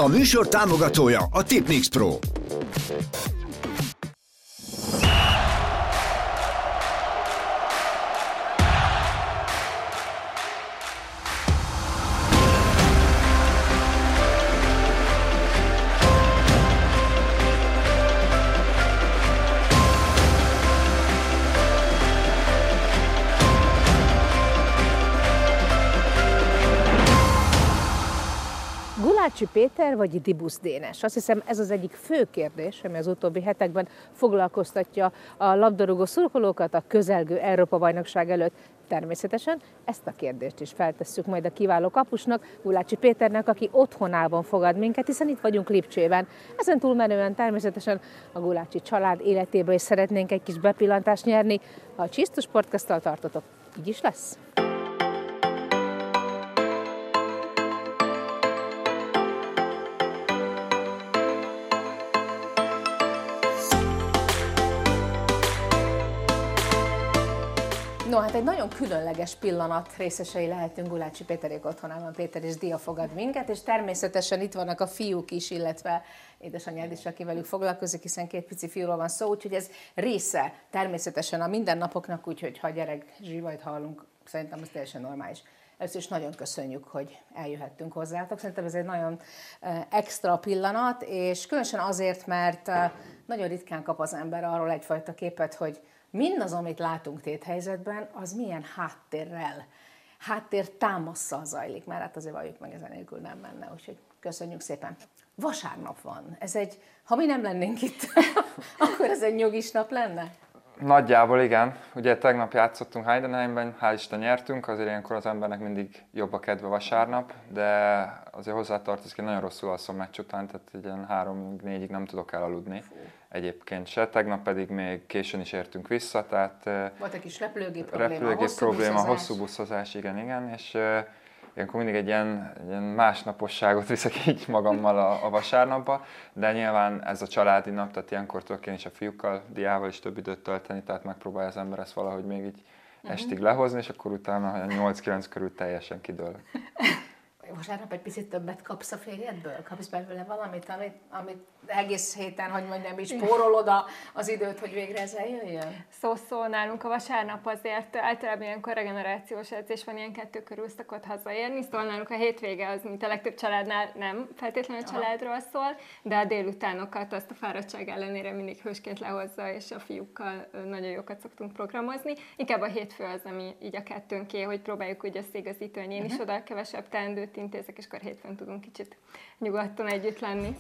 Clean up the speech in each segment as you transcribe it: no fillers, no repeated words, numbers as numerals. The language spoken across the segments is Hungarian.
A műsor támogatója a Tipmix Pro. Gulácsi Péter vagy Dibusz Dénes? Azt hiszem, ez az egyik fő kérdés, ami az utóbbi hetekben foglalkoztatja a labdarúgó szurkolókat a közelgő Európa-bajnokság előtt. Természetesen ezt a kérdést is feltesszük majd a kiváló kapusnak, Gulácsi Péternek, aki otthonában fogad minket, hiszen itt vagyunk Lipcsében. Ezen túlmenően természetesen a Gulácsi család életébe is szeretnénk egy kis bepillantást nyerni. Ha a Csisztus Podcasttal tartotok, így is lesz. No, hát egy nagyon különleges pillanat részesei lehetünk Gulácsi Péterék otthonában. Péter és Dia fogad minket, és természetesen itt vannak a fiúk is, illetve édesanyád is, aki velük foglalkozik, hiszen két pici fiúról van szó, úgyhogy ez része természetesen a mindennapoknak, úgyhogy ha gyerek zsivajt hallunk, szerintem ez teljesen normális. Először is nagyon köszönjük, hogy eljöhettünk hozzátok. Szerintem ez egy nagyon extra pillanat, és különösen azért, mert nagyon ritkán kap az ember arról egyfajta képet, hogy mindaz, amit látunk téthelyzetben, az milyen háttér támasszal zajlik, mert hát azért valljuk meg, ezen nélkül nem menne, úgyhogy köszönjük szépen. Vasárnap van. Ha mi nem lennénk itt, akkor ez egy nyugis nap lenne? Nagyjából igen. Ugye tegnap játszottunk Heidenheimben, hál' Isten nyertünk, azért ilyenkor az embernek mindig jobb a kedve vasárnap, de azért hozzátartozik, hogy nagyon rosszul alszom meccs után, tehát ilyen 3-4-ig nem tudok elaludni. Egyébként se, tegnap pedig még későn is értünk vissza, tehát... Volt egy kis repülőgép probléma, hosszú buszozás, igen, és ilyenkor mindig egy ilyen másnaposságot viszek így magammal a vasárnapba, de nyilván ez a családi nap, tehát ilyenkor tudok én is a fiúkkal, Diával is több időt tölteni, tehát megpróbálja az ember ezt valahogy még így estig lehozni, és akkor utána 8-9 körül teljesen kidől. Vasárnap egy picit többet kapsz a férjedből? Kapsz belőle valamit, amit egész héten, hogy mondjam, is spórolod az időt, hogy végre ez eljöjjön? Szó nálunk a vasárnap azért általában ilyenkor regenerációs edzés van, ilyen 2 körül szokott hazaérni, szóval nálunk a hétvége az, mint a legtöbb családnál nem feltétlenül a családról szól, de a délutánokat azt a fáradtság ellenére mindig hősként lehozza, és a fiúkkal nagyon jókat szoktunk programozni. Inkább a hétfő az, ami így a kettőnké, hogy próbáljuk úgy összeigazítani, hogy én is oda kevesebb teendőt intézek, és akkor hétfőn tudunk kicsit nyugodtan együtt lenni.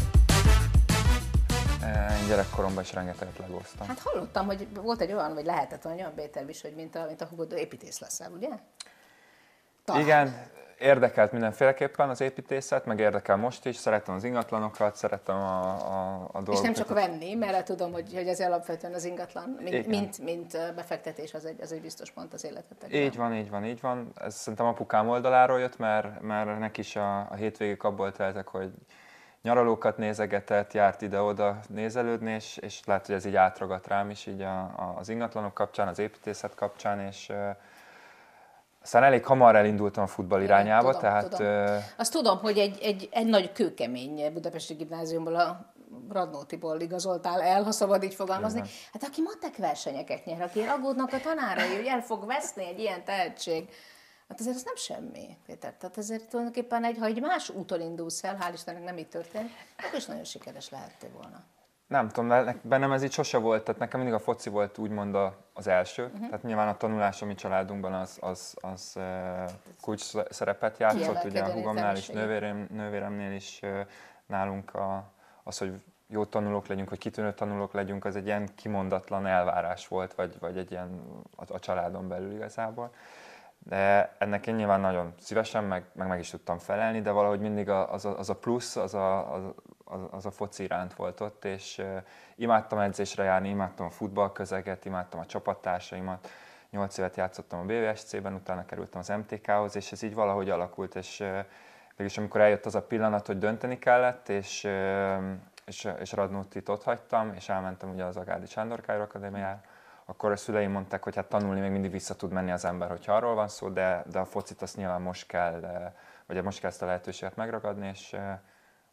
Én gyerekkoromban is rengeteget legoztam. Hát hallottam, hogy volt egy olyan, vagy lehetett olyan Péter is, hogy mint a hugod, építész leszel, ugye? Talán. Igen, érdekelt mindenféleképpen az építészet, meg érdekel most is, szeretem az ingatlanokat, szeretem a dolgokat. És nem csak venni, mert tudom, hogy ez alapvetően az ingatlan, mint befektetés, az egy biztos pont az életetekben. Így van. Ez szerintem apukám oldaláról jött, mert neki is a hétvégék abból teltek, hogy nyaralókat nézegetett, járt ide-oda nézelődni, és lehet, hogy ez így átragadt rám is így az ingatlanok kapcsán, az építészet kapcsán, és aztán elég hamar elindultam a futball irányába. Tudom. Azt tudom, hogy egy nagy kőkemény budapesti gimnáziumból, a Radnótiból igazoltál el, ha szabad így fogalmazni. Hát aki matek versenyeket nyer, aki aggódnak a tanárai, hogy el fog veszni egy ilyen tehetség, hát azért ez nem semmi, Péter. Tehát ezért tulajdonképpen ha egy más úton indulsz el, hál' Istennek nem így történt, akkor is nagyon sikeres lehettél volna. Nem tudom, bennem ez így sose volt, tehát nekem mindig a foci volt úgymond az első. Tehát nyilván a tanulás a mi családunkban az kulcs szerepet játszott, ugye a húgomnál is, nővéremnél is nálunk az, hogy jó tanulók legyünk, hogy kitűnő tanulók legyünk, az egy ilyen kimondatlan elvárás volt, vagy egy ilyen a családon belül igazából. De ennek én nyilván nagyon szívesen, meg is tudtam felelni, de valahogy mindig az a plusz, az a foci iránt volt ott, és imádtam edzésre járni, imádtam a futballközeget, imádtam a csapattársaimat. 8 évet játszottam a BVSC-ben, utána kerültem az MTK-hoz, és ez így valahogy alakult, és mégis amikor eljött az a pillanat, hogy dönteni kellett, és Radnótit ott hagytam, és elmentem ugye az Agádi Sándor Kálmán Akadémiára, akkor a szüleim mondták, hogy hát tanulni még mindig vissza tud menni az ember, hogyha arról van szó, de a focit azt nyilván most kell ezt a lehetőséget megragadni, és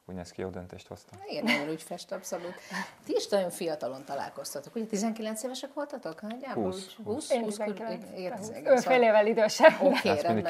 úgy néz ki, jó döntést hoztam. Igen, nagyon úgy fest, abszolút. Ti is nagyon fiatalon találkoztatok. Ugye 19 évesek voltatok? Nagyjából? 20. Én 19. Fél évvel idősebb. Oké, rendben.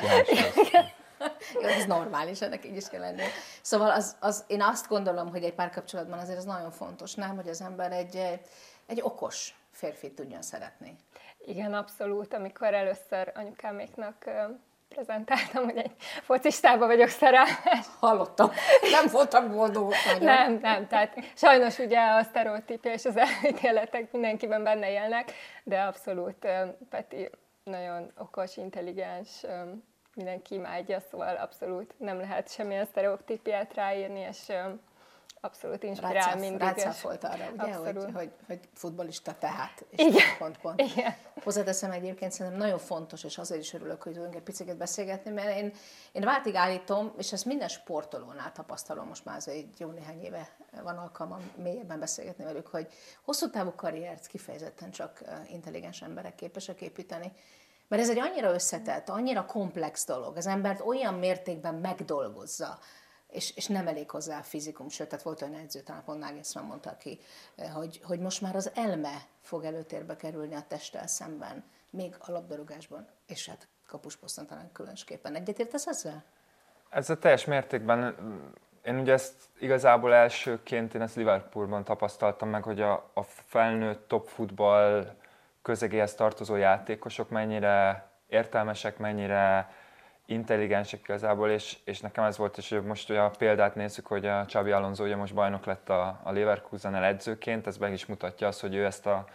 Jó, ez normális, ennek így is kell lenni. Szóval én azt gondolom, hogy egy párkapcsolatban azért ez nagyon fontos, nem, hogy az ember egy okos férfit tudjon szeretni. Igen, abszolút. Amikor először anyukáméknak prezentáltam, hogy egy focistába vagyok szerelmes. Hallottam. Nem voltak boldogok nagyon. Nem. Tehát sajnos ugye a sztereotípia és az elítéletek mindenkiben benne élnek, de abszolút Peti nagyon okos, intelligens, mindenki imádja, szóval abszolút nem lehet semmilyen sztereotípiát ráírni, és abszolút inspirál mindig. Rácáfolt arra, ugye, hogy futballista tehát, és igen. pont. Igen. Hozzáteszem egyébként, szerintem nagyon fontos, és azért is örülök, hogy tudunk egy picit beszélgetni, mert én váltig állítom, és ezt minden sportolónál tapasztalom, most már egy jó néhány éve van alkalmam mélyebben beszélgetni velük, hogy hosszú távú karriert kifejezetten csak intelligens emberek képesek építeni. Mert ez egy annyira összetett, annyira komplex dolog, az embert olyan mértékben megdolgozza, és nem elég hozzá a fizikum, sőt, tehát volt olyan edző, talán pont Nagelsmann mondta ki, hogy most már az elme fog előtérbe kerülni a testtel szemben, még a labdarúgásban, és hát kapusposzton talán különösképpen. Egyetértesz ezzel? Ezzel teljes mértékben. Én ugye ezt igazából elsőként én ezt Liverpoolban tapasztaltam meg, hogy a felnőtt top futball közegéhez tartozó játékosok mennyire értelmesek, mennyire intelligensek igazából, és nekem ez volt, és most ugye a példát nézzük, hogy a Xabi Alonso ugye most bajnok lett a Leverkusennel edzőként, ez meg is mutatja azt, hogy ő ezt a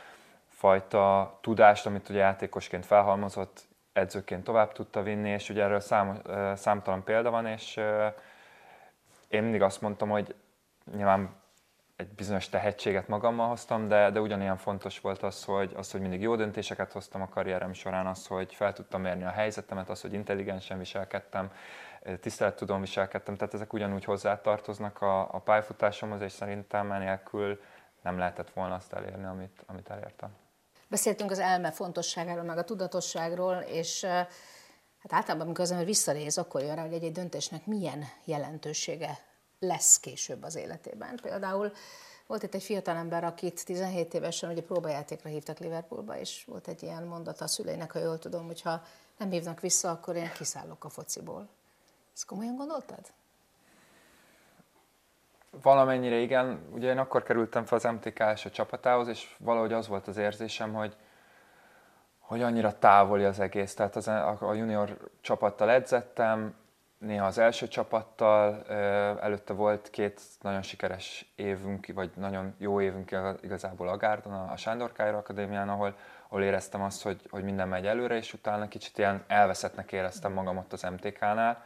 fajta tudást, amit ugye játékosként felhalmozott, edzőként tovább tudta vinni, és ugye erről számtalan példa van, és én mindig azt mondtam, hogy nyilván egy bizonyos tehetséget magammal hoztam, de ugyanilyen fontos volt az, hogy mindig jó döntéseket hoztam a karrierem során, az, hogy fel tudtam mérni a helyzetemet, az, hogy intelligensen viselkedtem, tisztelettudón viselkedtem, tehát ezek ugyanúgy hozzátartoznak a pályafutásomhoz, és szerintem enélkül nem lehetett volna azt elérni, amit elértem. Beszéltünk az elme fontosságáról, meg a tudatosságról, és hát általában, amikor az ember visszanéz, akkor jön rá, hogy egy döntésnek milyen jelentősége lesz később az életében. Például volt itt egy fiatalember, akit 17 évesen ugye próbajátékra hívtak Liverpoolba, és volt egy ilyen mondata a szüleinek, ha jól tudom, hogy ha nem hívnak vissza, akkor én kiszállok a fociból. Ezt komolyan gondoltad? Valamennyire igen. Ugye én akkor kerültem fel az MTK első csapatához, és valahogy az volt az érzésem, hogy annyira távoli az egész. Tehát a junior csapattal edzettem, néha az első csapattal, előtte volt 2 nagyon sikeres évünk, vagy nagyon jó évünk igazából Agárdon, a Sándor Kájra Akadémián, ahol éreztem azt, hogy minden megy előre, és utána kicsit ilyen elveszettnek éreztem magam ott az MTK-nál.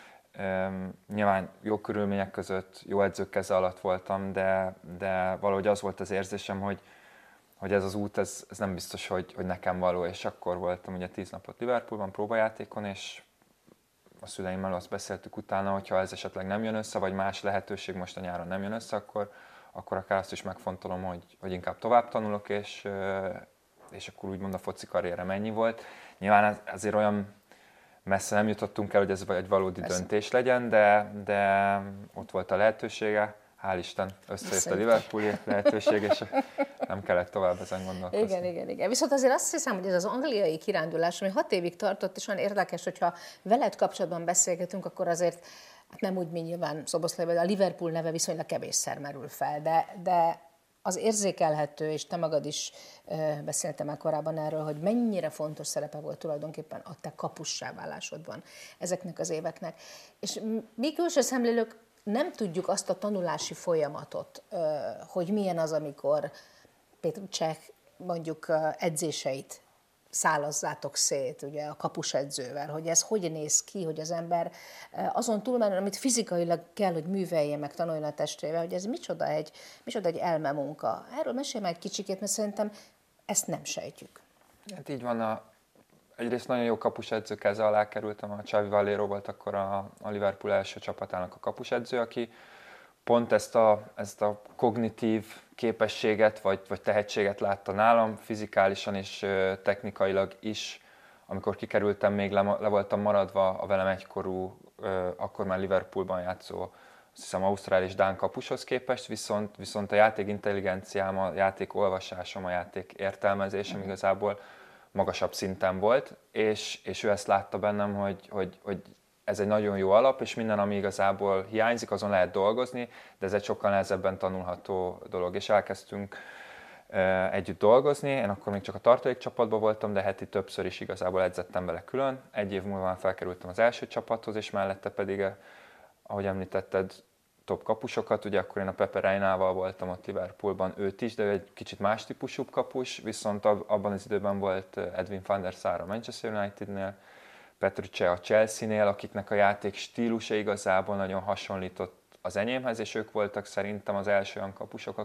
Nyilván jó körülmények között, jó edzők keze alatt voltam, de valahogy az volt az érzésem, hogy ez az út, ez nem biztos, hogy nekem való, és akkor voltam ugye 10 napot Liverpoolban próbajátékon, és a szüleimmel azt beszéltük utána, hogyha ez esetleg nem jön össze, vagy más lehetőség most a nyáron nem jön össze, akkor akár azt is megfontolom, hogy inkább tovább tanulok, és akkor úgymond a foci karrierem ennyi volt. Nyilván azért olyan messze nem jutottunk el, hogy ez egy valódi döntés legyen, de ott volt a lehetősége. Hál' Isten, összejött a Liverpooli lehetőség, és nem kellett tovább ezen gondolkozni. Igen. Viszont azért azt hiszem, hogy ez az angliai kirándulás, ami 6 évig tartott, és olyan érdekes, hogyha veled kapcsolatban beszélgetünk, akkor azért hát nem úgy, mint nyilván Szoboszlai, de a Liverpool neve viszonylag kevésszer merül fel, de az érzékelhető, és te magad is beszéltem már korábban erről, hogy mennyire fontos szerepe volt tulajdonképpen a te kapussá válásodban ezeknek az éveknek. És mi külső szemlélők nem tudjuk azt a tanulási folyamatot, hogy milyen az, amikor Petrucek mondjuk edzéseit szálazzátok szét, ugye a kapusedzővel, hogy ez hogy néz ki, hogy az ember azon túlmenően, amit fizikailag kell, hogy művelje, meg tanuljon a testével, hogy ez micsoda egy elmemunka. Erről mesélj már egy kicsikét, mert szerintem ezt nem sejtjük. Hát így van, egyrészt nagyon jó kapusedző keze alá kerültem, a Xavi Valero volt akkor a Liverpool első csapatának a kapusedző, aki pont ezt a kognitív képességet vagy tehetséget látta nálam, fizikálisan és technikailag is. Amikor kikerültem, még le voltam maradva a velem egykorú, akkor már Liverpoolban játszó azt hiszem ausztrál és dán kapushoz képest, viszont a játék intelligenciám, a játék olvasásom, a játék értelmezésem igazából magasabb szinten volt, és ő ezt látta bennem, hogy ez egy nagyon jó alap, és minden, ami igazából hiányzik, azon lehet dolgozni, de ez egy sokkal nehezebben tanulható dolog, és elkezdtünk együtt dolgozni. Én akkor még csak a tartalékcsapatban voltam, de heti többször is igazából edzettem vele külön. Egy év múlva már felkerültem az első csapathoz, és mellette pedig, ahogy említetted, top kapusokat. Ugye akkor én a Pepe Reynával voltam ott Liverpoolban, őt is, de ő egy kicsit más típusú kapus, viszont abban az időben volt Edwin van der Sar a Manchester Unitednél, Petrucce a Chelsea-nél, akiknek a játék stílusa igazából nagyon hasonlított az enyémhez, és ők voltak szerintem az első olyan kapusok,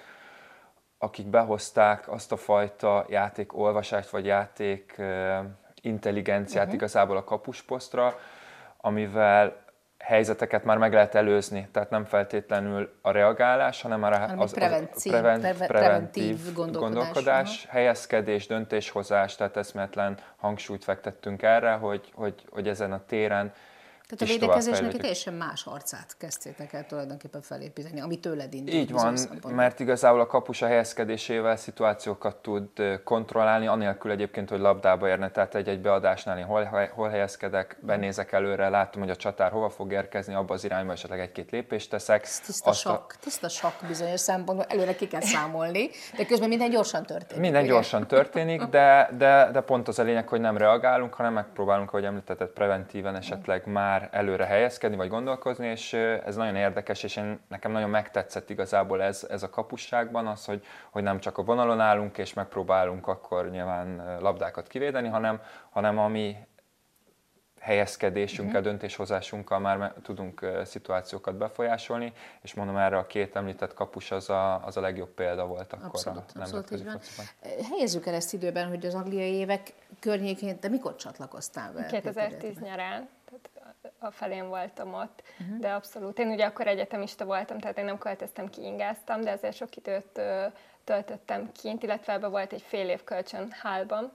akik behozták azt a fajta játékolvasást, vagy játék intelligenciát igazából a kapusposztra, amivel helyzeteket már meg lehet előzni, tehát nem feltétlenül a reagálás, hanem már az preventív gondolkodás, helyezkedés, döntéshozás, tehát eszméletlen hangsúlyt fektettünk erre, hogy ezen a téren. Tehát a védekezésnek egy teljesen más arcát kezdtétek el tulajdonképpen felépíteni, ami tőled indul. Így van, mert igazából a kapus a helyezkedésével szituációkat tud kontrollálni, anélkül egyébként, hogy labdába érne. Tehát egy beadásnál én hol helyezkedek, benézek előre, látom, hogy a csatár hova fog érkezni, abba az irányba esetleg egy-két lépést teszek. Ez tiszta sakk bizonyos szempontból, előre ki kell számolni, de közben minden gyorsan történik. Minden ugye? Gyorsan történik, de pont az a lényeg, hogy nem reagálunk, hanem megpróbálunk, ahogy említetted, preventíven esetleg már előre helyezkedni, vagy gondolkozni, és ez nagyon érdekes, és nekem nagyon megtetszett igazából ez a kapusságban, az, hogy nem csak a vonalon állunk, és megpróbálunk akkor nyilván labdákat kivédeni, hanem a mi helyezkedésünkkel, döntéshozásunkkal már tudunk szituációkat befolyásolni, és mondom, erre a két említett kapus az a legjobb példa volt akkor abszolút, a nemzetközi fociban. Helyezzük el ezt időben, hogy az angliai évek környékén, de mikor csatlakoztál be? 2010 nyarán, tehát a felén voltam ott, de abszolút. Én ugye akkor egyetemista voltam, tehát én nem költöztem ki, ingáztam, de ezért sok időt töltöttem kint, illetve ebben volt egy fél év kölcsön Hallban.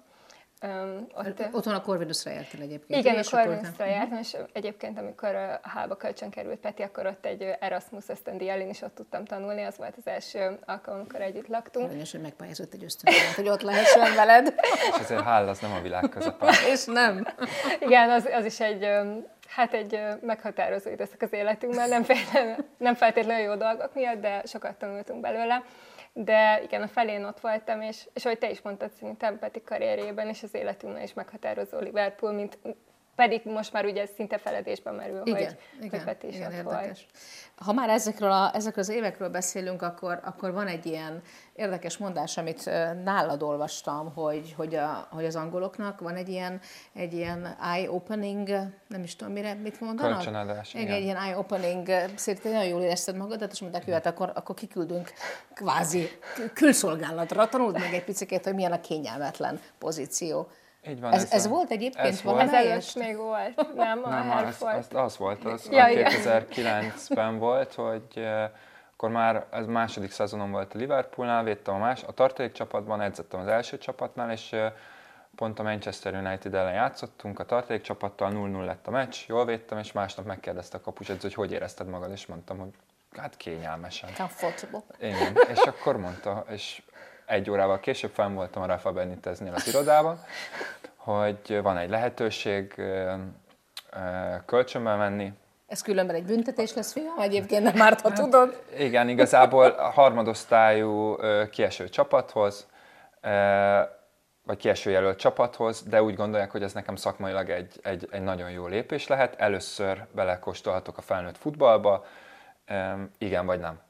Otthon a Corvinusra jártál egyébként. Igen, a Corvinusra jártam, és egyébként amikor a Hallba kölcsön került Peti, akkor ott egy Erasmus ösztöndíjjal én is ott tudtam tanulni, az volt az első alkalom, amikor együtt laktunk. Aranyos, hogy megpályázott egy ösztöndíjat, hogy ott lehessen veled. És azért Hall az nem a világ közepe. És nem. Igen, az is egy meghatározó időszak az életünkben, nem feltétlenül jó dolgok miatt, de sokat tanultunk belőle. De igen, a felén ott voltam, és ahogy te is mondtad, szerintem Peti karrierjében és az életünkben is meghatározó Liverpool, mint pedig most már ugye szinte feledésben merül, hogy Peti is ott volt. Ha már ezekről az évekről beszélünk, akkor van egy ilyen érdekes mondás, amit nálad olvastam, hogy az angoloknak van egy ilyen eye-opening, nem is tudom mit mondanak? Kölcsönadás. Igen, egy ilyen eye-opening, szerintem nagyon jól érezted magadat, és mondták, jöhet, akkor kiküldünk kvázi külszolgálatra, tanuld meg egy picit, hogy milyen a kényelmetlen pozíció. Így van, ez volt egyébként valamelyest? Ez előtt még volt, nem? Az volt, 2009-ben volt, hogy akkor már ez második szezonom volt a Liverpoolnál, védtem a tartalékcsapatban, edzettem az első csapatnál, és pont a Manchester United ellen játszottunk a tartalékcsapattal, 0-0 lett a meccs, jól védtem, és másnap megkérdezte a kapusedző, hogy érezted magad, és mondtam, hogy hát kényelmesen. Igen, és akkor mondta, és egy órával később fenn voltam a Rafa Beniteznél az irodában, hogy van egy lehetőség kölcsönbe menni. Ez különben egy büntetés lesz, fiam, egyébként nem árt, ha tudod. Igen, igazából a harmadosztályú kieső csapathoz, vagy kieső jelölt csapathoz, de úgy gondolják, hogy ez nekem szakmailag egy nagyon jó lépés lehet. Először belekóstolhatok a felnőtt futballba, igen vagy nem.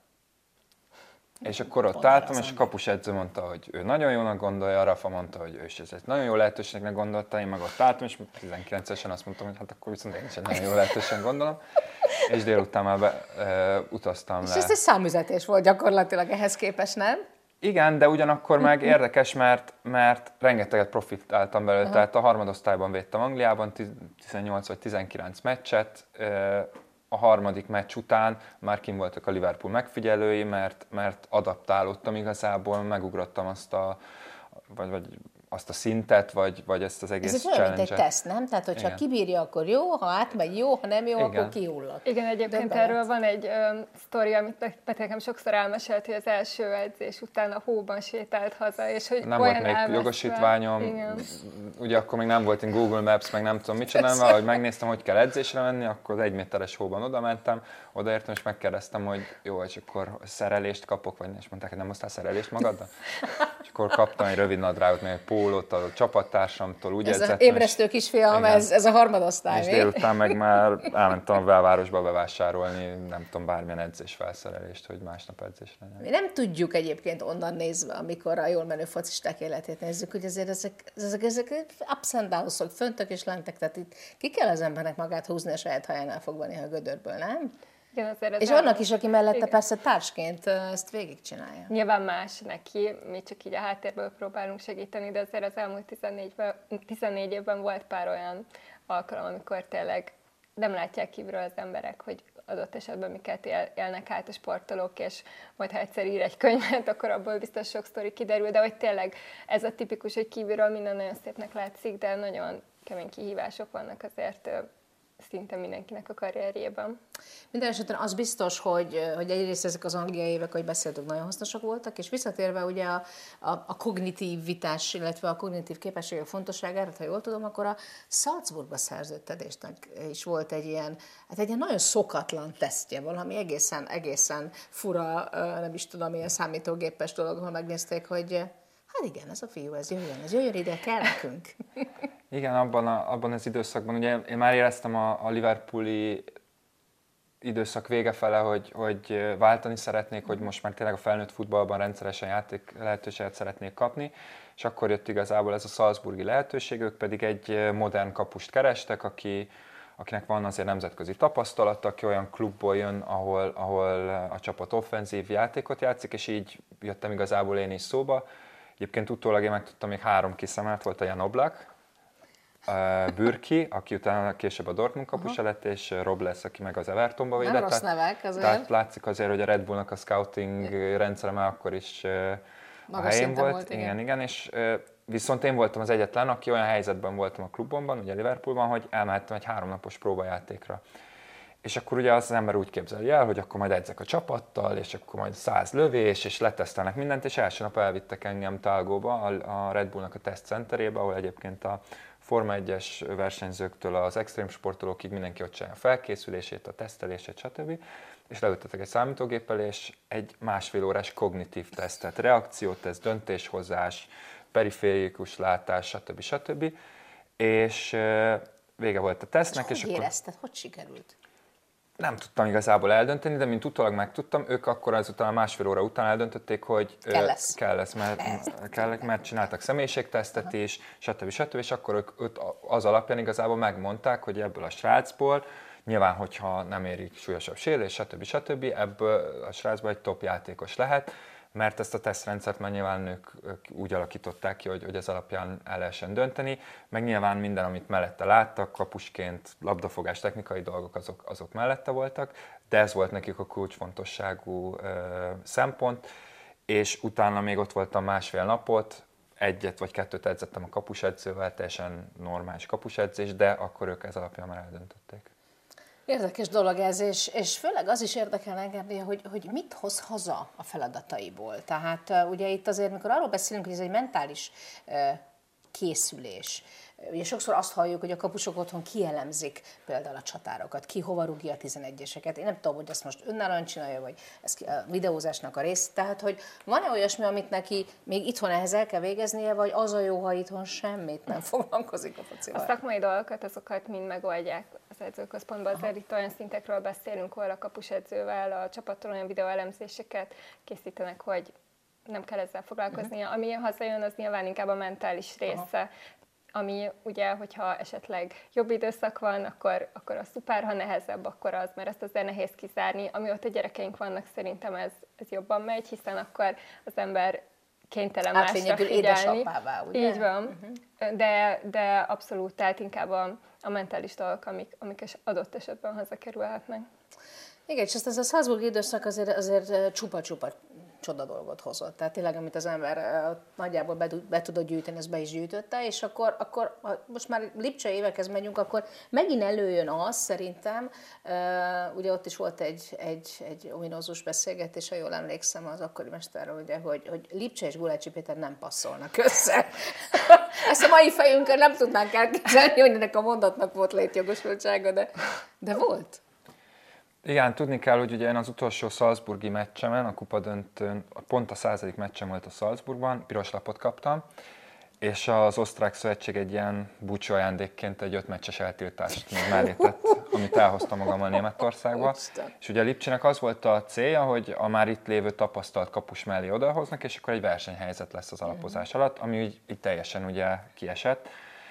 És akkor ott álltam, és a kapusedző mondta, hogy ő nagyon jónak gondolja, Rafa mondta, hogy ő is ez egy nagyon jó lehetőségnek gondolta, én meg ott álltam, és 19-esen azt mondtam, hogy hát akkor viszont én is egy nagyon jó lehetőségnek gondolom. És délután már utaztam le. És ez egy számüzetés volt gyakorlatilag ehhez képest, nem? Igen, de ugyanakkor meg érdekes, mert rengeteget profitáltam belőle, tehát a harmadosztályban védtem Angliában, 18 vagy 19 meccset, a harmadik meccs után már kim voltak a Liverpool megfigyelői, mert adaptálódtam igazából, megugrottam azt vagy azt a szintet, vagy ezt az egész challenge-et. Ez olyan, mint egy teszt, nem? Tehát, hogyha igen. Kibírja, akkor jó, ha átmegy jó, ha nem jó, igen. akkor kihullott. Igen, egyébként erről van egy sztori, amit nekem sokszor elmesélt, hogy az első edzés után a hóban sétált haza, és hogy nem volt még jogosítványom, igen. Ugye akkor még nem volt Google Maps, meg nem tudom micsoda, hogy megnéztem, hogy kell edzésre menni, akkor az 1 méteres hóban oda mentem, odaértem, és megkérdeztem, hogy jó, és akkor szerelést kapok, vagy és mondták, hogy nem hoztál szerelést magaddal? És akkor kaptam egy rövid nadrágot, meg egy pólót a csapattársamtól, úgy edzettem. Ez az ébresztő kisfiam, ez a harmadosztály. És délután meg már elmentem a belvárosba bevásárolni, nem tudom, bármilyen edzésfelszerelést, hogy másnap edzés legyen. Mi nem tudjuk egyébként onnan nézve, amikor a jól menő focisták életét nézzük, hogy azért ezek ups and downs-ok, föntök és lentek, tehát itt ki kell az embernek magát húzni a saját hajánál fogva néha a gödörből, nem? Igen, és annak is, aki mellette igen. persze társként ezt végigcsinálja. Nyilván más neki, mi csak így a háttérből próbálunk segíteni, de azért az elmúlt 14 évben volt pár olyan alkalom, amikor tényleg nem látják kívülről az emberek, hogy adott esetben miket élnek át a sportolók, és majd ha egyszer ír egy könyvet, akkor abból biztos sok sztori kiderül, de hogy tényleg ez a tipikus, hogy kívülről minden nagyon szépnek látszik, de nagyon kemény kihívások vannak azért szinte mindenkinek a karrierjében. Minden esetben az biztos, hogy egyrészt ezek az angliai évek, ahogy beszéltük, nagyon hasznosak voltak, és visszatérve ugye a kognitivitás, illetve a kognitív képességek fontosságára, ha jól tudom, akkor a Salzburgba szerződtetésnek is volt egy ilyen nagyon szokatlan tesztje, valami egészen fura, nem is tudom, ilyen számítógépes dolog, ahol megnézték, hogy hát igen, ez a fiú, ez jöjjön ide, kell nekünk. Igen, abban az időszakban, ugye én már éreztem a Liverpooli időszak vége fele, hogy váltani szeretnék, hogy most már tényleg a felnőtt futballban rendszeresen játék lehetőséget szeretnék kapni, és akkor jött igazából ez a salzburgi lehetőség, ők pedig egy modern kapust kerestek, akinek van azért nemzetközi tapasztalata, aki olyan klubból jön, ahol a csapat offenzív játékot játszik, és így jöttem igazából én is szóba. Egyébként utólag én megtudtam, még 3 kiszemelt volt, a Jan Oblak, Bürki, aki utána később a Dortmund kapusa lett, és Robles, aki meg az Evertonba védett. Nem rossz nevek azért. Tehát látszik azért, hogy a Red Bullnak a scouting rendszere már akkor is a helyén volt. Igen, és viszont én voltam az egyetlen, aki olyan helyzetben voltam a klubomban, ugye Liverpoolban, hogy elmehettem egy 3 napos próbajátékra. És akkor ugye az ember úgy képzeli el, hogy akkor majd edzek a csapattal, és akkor majd 100 lövés, és letesztelnek mindent, és első nap elvittek engem Talgóba, a Red Bullnak a test centerébe, ahol egyébként a Forma 1-es versenyzőktől az extrém sportolókig mindenki ott csinálja a felkészülését, a tesztelését, stb. És leültetek egy számítógéppel, és egy 1,5 órás kognitív tesztet, reakcióteszt, döntéshozás, periférikus látás, stb. És vége volt a tesztnek. És hogy érezted? Hogy sikerült? Nem tudtam igazából eldönteni, de mint utólag megtudtam, ők akkor azután a 1,5 óra után eldöntötték, hogy kell lesz, mert csináltak személyiségtesztet is, stb. És akkor ők az alapján igazából megmondták, hogy ebből a srácból, nyilván, hogyha nem érik súlyosabb sérülés, stb. Ebből a srácból egy top játékos lehet, mert ezt a tesztrendszert már nyilván ők úgy alakították ki, hogy ez alapján el lehessen dönteni, meg nyilván minden, amit mellette láttak, kapusként, labdafogás, technikai dolgok, azok mellette voltak, de ez volt nekik a kulcsfontosságú szempont, és utána még ott voltam 1,5 napot, 1 vagy 2 edzettem a kapusedzővel, teljesen normális kapusedzés, de akkor ők ez alapján már eldöntötték. Érdekes dolog ez, és főleg az is érdekel engem, hogy mit hoz haza a feladataiból. Tehát ugye itt azért, mikor arról beszélünk, hogy ez egy mentális készülés, ugye sokszor azt halljuk, hogy a kapusok otthon kielemzik például a csatárokat, ki hova rúgja a 11-eseket. Én nem tudom, hogy ezt most önállóan csinálja, vagy ez a videózásnak a rész. Tehát, hogy van-e olyasmi, amit neki még itthon ehhez el kell végeznie, vagy az a jó, ha itthon semmit nem foglalkozik a focival? A szakmai dolgokat, azokat mind megoldják az edzőközpontban. Azért itt olyan szintekről beszélünk, ahol a kapusedzővel a csapattól olyan videóelemzéseket készítenek, hogy nem kell ezzel foglalkoznia. Ami hazajön, az nyilván inkább a mentális része. Ami ugye, hogyha esetleg jobb időszak van, akkor az szuper, ha nehezebb, akkor az, mert ezt azért nehéz kizárni. Ami ott a gyerekeink vannak, szerintem ez jobban megy, hiszen akkor az ember kénytelen másra figyelni. Édesapává, ugye? Így van. De abszolút, tehát inkább a mentális dolgok, amik adott esetben hazakerülhetnek. Igen, és ez a Salzburgi időszak azért csupa-csupa csoda dolgot hozott. Tehát tényleg, amit az ember nagyjából be tudott gyűjteni, azt be is gyűjtötte, és akkor most már Lipcse évekhez megyünk, akkor megint előjön az, szerintem, ugye ott is volt egy ominózus beszélgetés, ha jól emlékszem az akkori mesterről, ugye, hogy Lipcse és Gulácsi Péter nem passzolnak össze. Ezt a mai fejünkön nem tudnánk elképzelni, hogy ennek a mondatnak volt létjogosultsága, de volt. Igen, tudni kell, hogy ugye én az utolsó salzburgi meccsemen, a kupadöntőn, pont a 100. meccsem volt a Salzburgban, piros lapot kaptam, és az osztrák szövetség egy ilyen búcsú ajándékként egy 5 meccses eltiltást még mellé tett, amit elhoztam magammal Németországba. És ugye a Lipcsének az volt a célja, hogy a már itt lévő tapasztalt kapus mellé odahoznak, és akkor egy versenyhelyzet lesz az alapozás alatt, ami így teljesen ugye kiesett.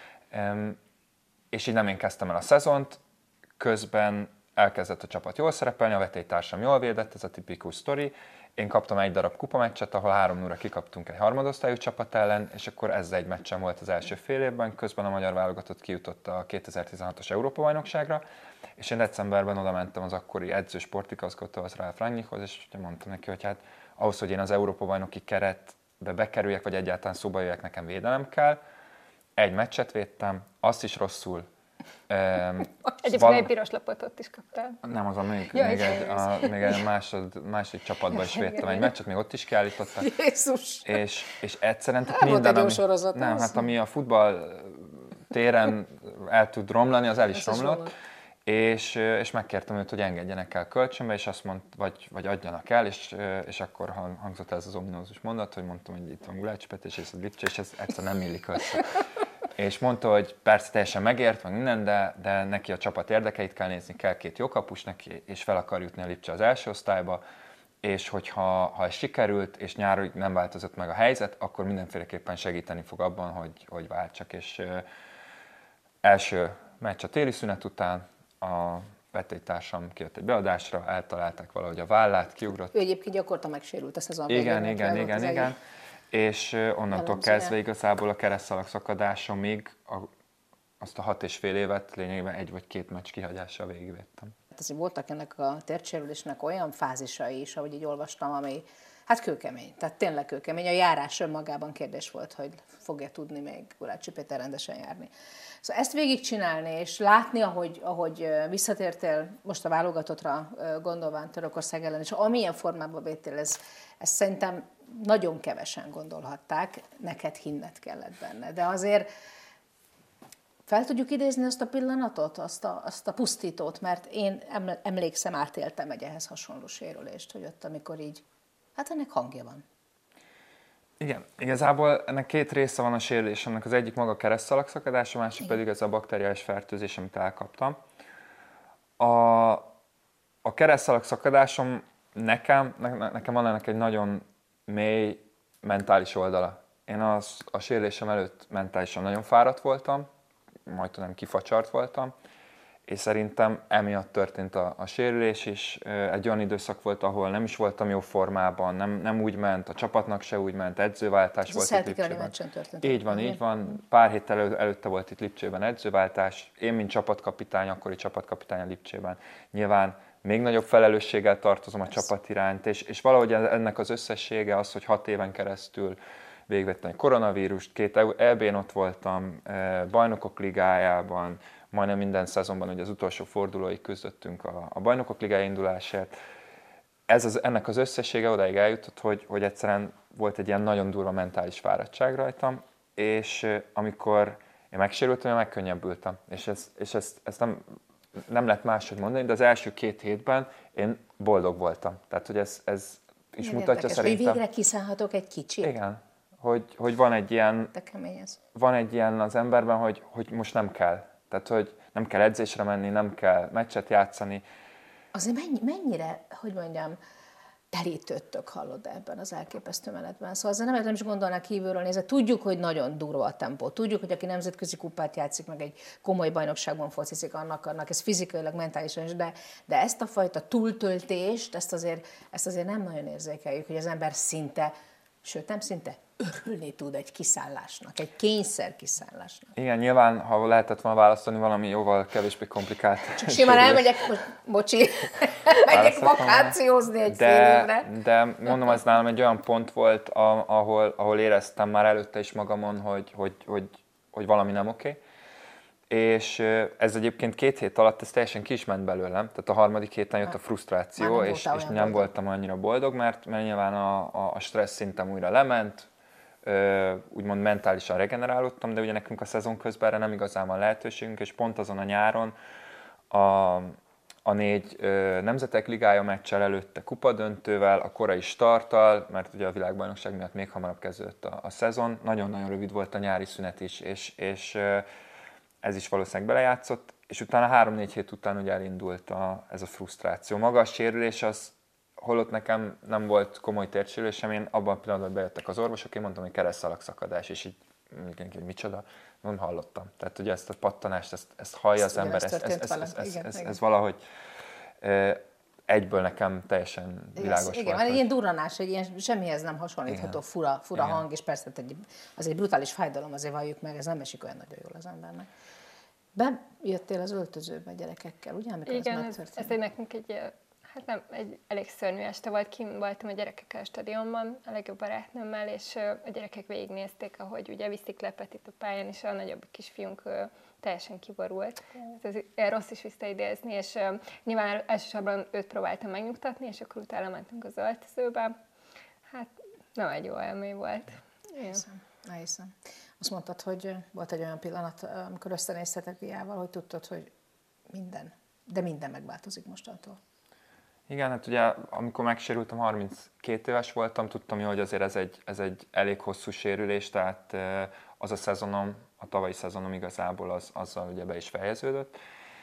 És így nem én kezdtem el a szezont, közben elkezdett a csapat jól szerepelni, a vetélytársam jól védett, ez a tipikus sztori. Én kaptam egy darab kupameccset, ahol 3-0-ra kikaptunk egy harmadosztályú csapat ellen, és akkor ez egy meccsem volt az első fél évben, közben a magyar válogatott kijutott a 2016-os Európa-bajnokságra, és én decemberben oda mentem az akkori edző sportigazgató, az Ralf Rangnickhoz, és mondtam neki, hogy hát ahhoz, hogy én az Európa-bajnoki keretbe bekerüljek, vagy egyáltalán szóba jöjjek, nekem védelem kell. Egy meccset védtem, azt is rosszul. Egyébként egy piros lapot ott is kaptál. Nem, azon még egy második csapatban is védtem egy meccset, még ott is kiállítottak. Jézus! És egyszerűen minden, ami a futball téren el tud romlani, az el is romlott. És megkértem őt, hogy engedjenek el kölcsönbe, és azt mondta, vagy adjanak el, és akkor hangzott ez az ominózus mondat, hogy mondtam, hogy itt van Gulácsi Péter, és ez a Lipcse, és ez egyszerűen nem illik össze. És mondta, hogy persze teljesen megért, meg minden, de neki a csapat érdekeit kell nézni, kell 2 jó kapus neki, és fel akar jutni a Lipcse az első osztályba, és hogyha ez sikerült, és nyárig nem változott meg a helyzet, akkor mindenféleképpen segíteni fog abban, hogy váltsak. És első meccs a téli szünet után, a vetélytársam kijött egy beadásra, eltalálták valahogy a vállát, kiugrott. Ő egyébként gyakorta megsérült, ezt az a Igen. És onnantól kezdve igazából a keresztszalag szakadásomig azt a 6,5 évet lényegében 1 vagy 2 meccs kihagyással végigvettem. Azért voltak ennek a térdsérülésnek olyan fázisai is, ahogy így olvastam, ami hát kőkemény, tehát tényleg kőkemény. A járás önmagában kérdés volt, hogy fogja tudni még Gulácsi Péter rendesen járni. Szóval ezt végigcsinálni, és látni, ahogy visszatértél most a válogatottra gondolván Törökország ellen, és amilyen formában védtél, ez szerintem nagyon kevesen gondolhatták, neked hinned kellett benne. De azért fel tudjuk idézni azt a pillanatot, azt a pusztítót, mert én emlékszem, átéltem egy ehhez hasonló sérülést, hogy ott, amikor így, hát ennek hangja van. Igen, igazából ennek 2 része van a sérülésemnek, az egyik maga a keresztszalagszakadás, a másik pedig ez a bakteriális fertőzés, amit elkaptam. A keresztszalagszakadásom nekem van ennek egy nagyon mély mentális oldala. Én a sérülésem előtt mentálisan nagyon fáradt voltam, majdnem kifacsart voltam, és szerintem emiatt történt a sérülés is. Egy olyan időszak volt, ahol nem is voltam jó formában, nem úgy ment, a csapatnak se úgy ment, edzőváltás volt itt Lipcsében. Így van. Pár héttel előtte volt itt Lipcsében edzőváltás. Én, mint csapatkapitány, akkori csapatkapitány a Lipcsében. Nyilván még nagyobb felelősséggel tartozom a csapat iránt, és valahogy ennek az összessége az, hogy 6 éven keresztül végigvettem egy koronavírust, 2 EB-n ott voltam, Bajnokok Ligájában, majdnem minden szezonban, ugye az utolsó fordulóig küzdöttünk a Bajnokok Ligája indulásért. Ennek az összessége odáig eljutott, hogy egyszerűen volt egy ilyen nagyon durva mentális fáradtság rajtam, és amikor én megsérültem, én megkönnyebbültem. És ezt nem lehet máshogy mondani, de az első 2 hétben én boldog voltam. Tehát, hogy ez is igen, mutatja érdekes, szerintem. hogy végre kiszállhatok egy kicsit. Igen, hogy van egy ilyen, van egy ilyen az emberben, hogy most nem kell. Tehát, hogy nem kell edzésre menni, nem kell meccset játszani. Azért mennyire, hogy mondjam, terítődtök, hallod ebben az elképesztő menetben. Szóval azért nem is gondolnák kívülről nézve. Tudjuk, hogy nagyon durva a tempó. Tudjuk, hogy aki nemzetközi kupát játszik, meg egy komoly bajnokságban focizik, annak ez fizikailag, mentálisan is, de ezt a fajta túltöltést, ezt azért nem nagyon érzékeljük, hogy az ember szinte sőt nem szinte, örülni tud egy kiszállásnak, egy kényszer kiszállásnak. Igen, nyilván, ha lehetett volna választani valami jóval kevésbé komplikált. Csak simán elmegyek, bocsi, megyek vakációzni egy fél évre. De mondom, ez nálam egy olyan pont volt, ahol éreztem már előtte is magamon, hogy valami nem oké. És ez egyébként 2 hét alatt ez teljesen ki is ment belőlem. Tehát a harmadik héten jött a frusztráció, és nem voltam annyira boldog, mert nyilván a stressz szintem újra lement, úgymond mentálisan regenerálódtam, de ugye nekünk a szezon közben erre nem igazán van lehetőségünk, és pont azon a nyáron a 4 Nemzetek Ligája meccsel előtte kupadöntővel, a korai starttal, mert ugye a világbajnokság miatt még hamarabb kezdődött a szezon, nagyon-nagyon rövid volt a nyári szünet is, és ez is valószínűleg belejátszott, és utána 3-4 hét után ugye elindult ez a frusztráció. Maga a sérülés az, holott nekem nem volt komoly térdsérülésem, én abban a pillanatban bejöttek az orvosok, én mondtam, hogy keresztszalagszakadás, és így mindenki, hogy micsoda, nem hallottam. Tehát ugye ezt a pattanást, ezt hallja az ember, ez valahogy egyből nekem teljesen világos volt. Igen, egy ilyen durranás, egy ilyen semmihez nem hasonlítható fura hang, és persze az egy brutális fájdalom, azért valljuk meg, ez nem esik olyan nagyon jól az embernek. Bejöttél az öltözőbe gyerekekkel, ugye? Igen, ez nekünk egy elég szörnyű este volt, kint voltam a gyerekekkel a stadionban, a legjobb barátnőmmel, és a gyerekek végignézték, ahogy ugye viszik le Petit a pályán, és a nagyobb kisfiunk teljesen kiborult. Ez rossz is visszaidézni, és nyilván elsősorban őt próbáltam megnyugtatni, és akkor utána mentünk az öltözőbe. Hát nem egy jó élmény volt. Elhiszem. Azt mondtad, hogy volt egy olyan pillanat, amikor összenéztetek Diával, hogy tudtad, hogy minden megváltozik mostantól. Igen, hát ugye amikor megsérültem, 32 éves voltam, tudtam jó, hogy azért ez egy elég hosszú sérülés, tehát az a szezonom, a tavalyi szezonom igazából azzal ugye be is fejeződött.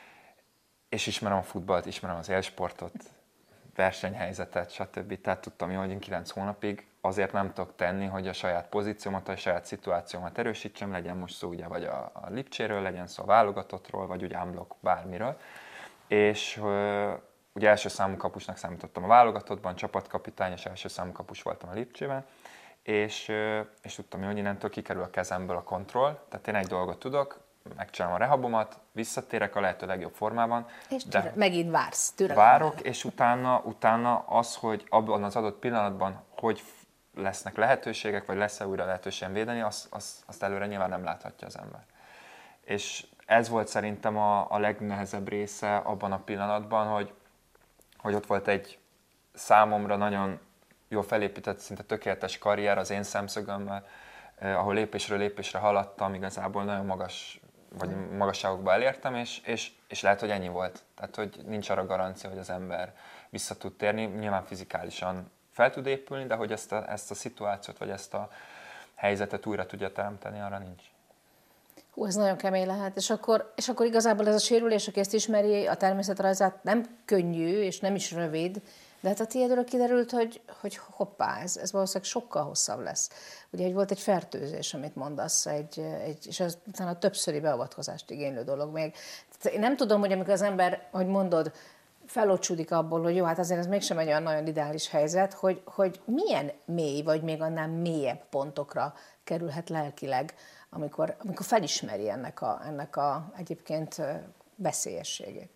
És ismerem a futballt, ismerem az élsportot, versenyhelyzetet, stb. Tehát tudtam jó, hogy én 9 hónapig azért nem tudok tenni, hogy a saját pozíciómat, a saját szituációmat erősítsem, legyen most szó ugye vagy a Lipcséről, legyen szó a válogatottról, vagy ugye unblock bármiről. És ugye első számú kapusnak számítottam a válogatottban, csapatkapitány, és első számú kapus voltam a Lipcsében, és tudtam, hogy innentől kikerül a kezemből a kontroll, tehát én egy dolgot tudok, megcsinálom a rehabomat, visszatérek a lehető legjobb formában. És megint vársz, várok, és utána az, hogy abban az adott pillanatban, hogy lesznek lehetőségek, vagy lesz-e újra lehetőségem védeni, azt előre nyilván nem láthatja az ember. És ez volt szerintem a legnehezebb része abban a pillanatban, hogy ott volt egy számomra nagyon jól felépített, szinte tökéletes karrier az én szemszögömmel, ahol lépésről lépésre haladtam, igazából nagyon magasságokba elértem, és lehet, hogy ennyi volt. Tehát, hogy nincs arra garancia, hogy az ember vissza tud térni, nyilván fizikálisan fel tud épülni, de hogy ezt a szituációt, vagy ezt a helyzetet újra tudja teremteni, arra nincs. Ez nagyon kemény lehet, és akkor igazából ez a sérülés, aki ezt ismeri, a természetrajzát nem könnyű, és nem is rövid, de hát a tiédről kiderült, hogy hoppá, ez valószínűleg sokkal hosszabb lesz. Ugye, hogy volt egy fertőzés, amit mondasz, és ez utána többszöri beavatkozást igénylő dolog még. Tehát én nem tudom, hogy amikor az ember, hogy mondod, felocsúdik abból, hogy jó, hát azért ez mégsem egy olyan nagyon ideális helyzet, hogy milyen mély, vagy még annál mélyebb pontokra kerülhet lelkileg, amikor felismeri ennek a egyébként veszélyességét.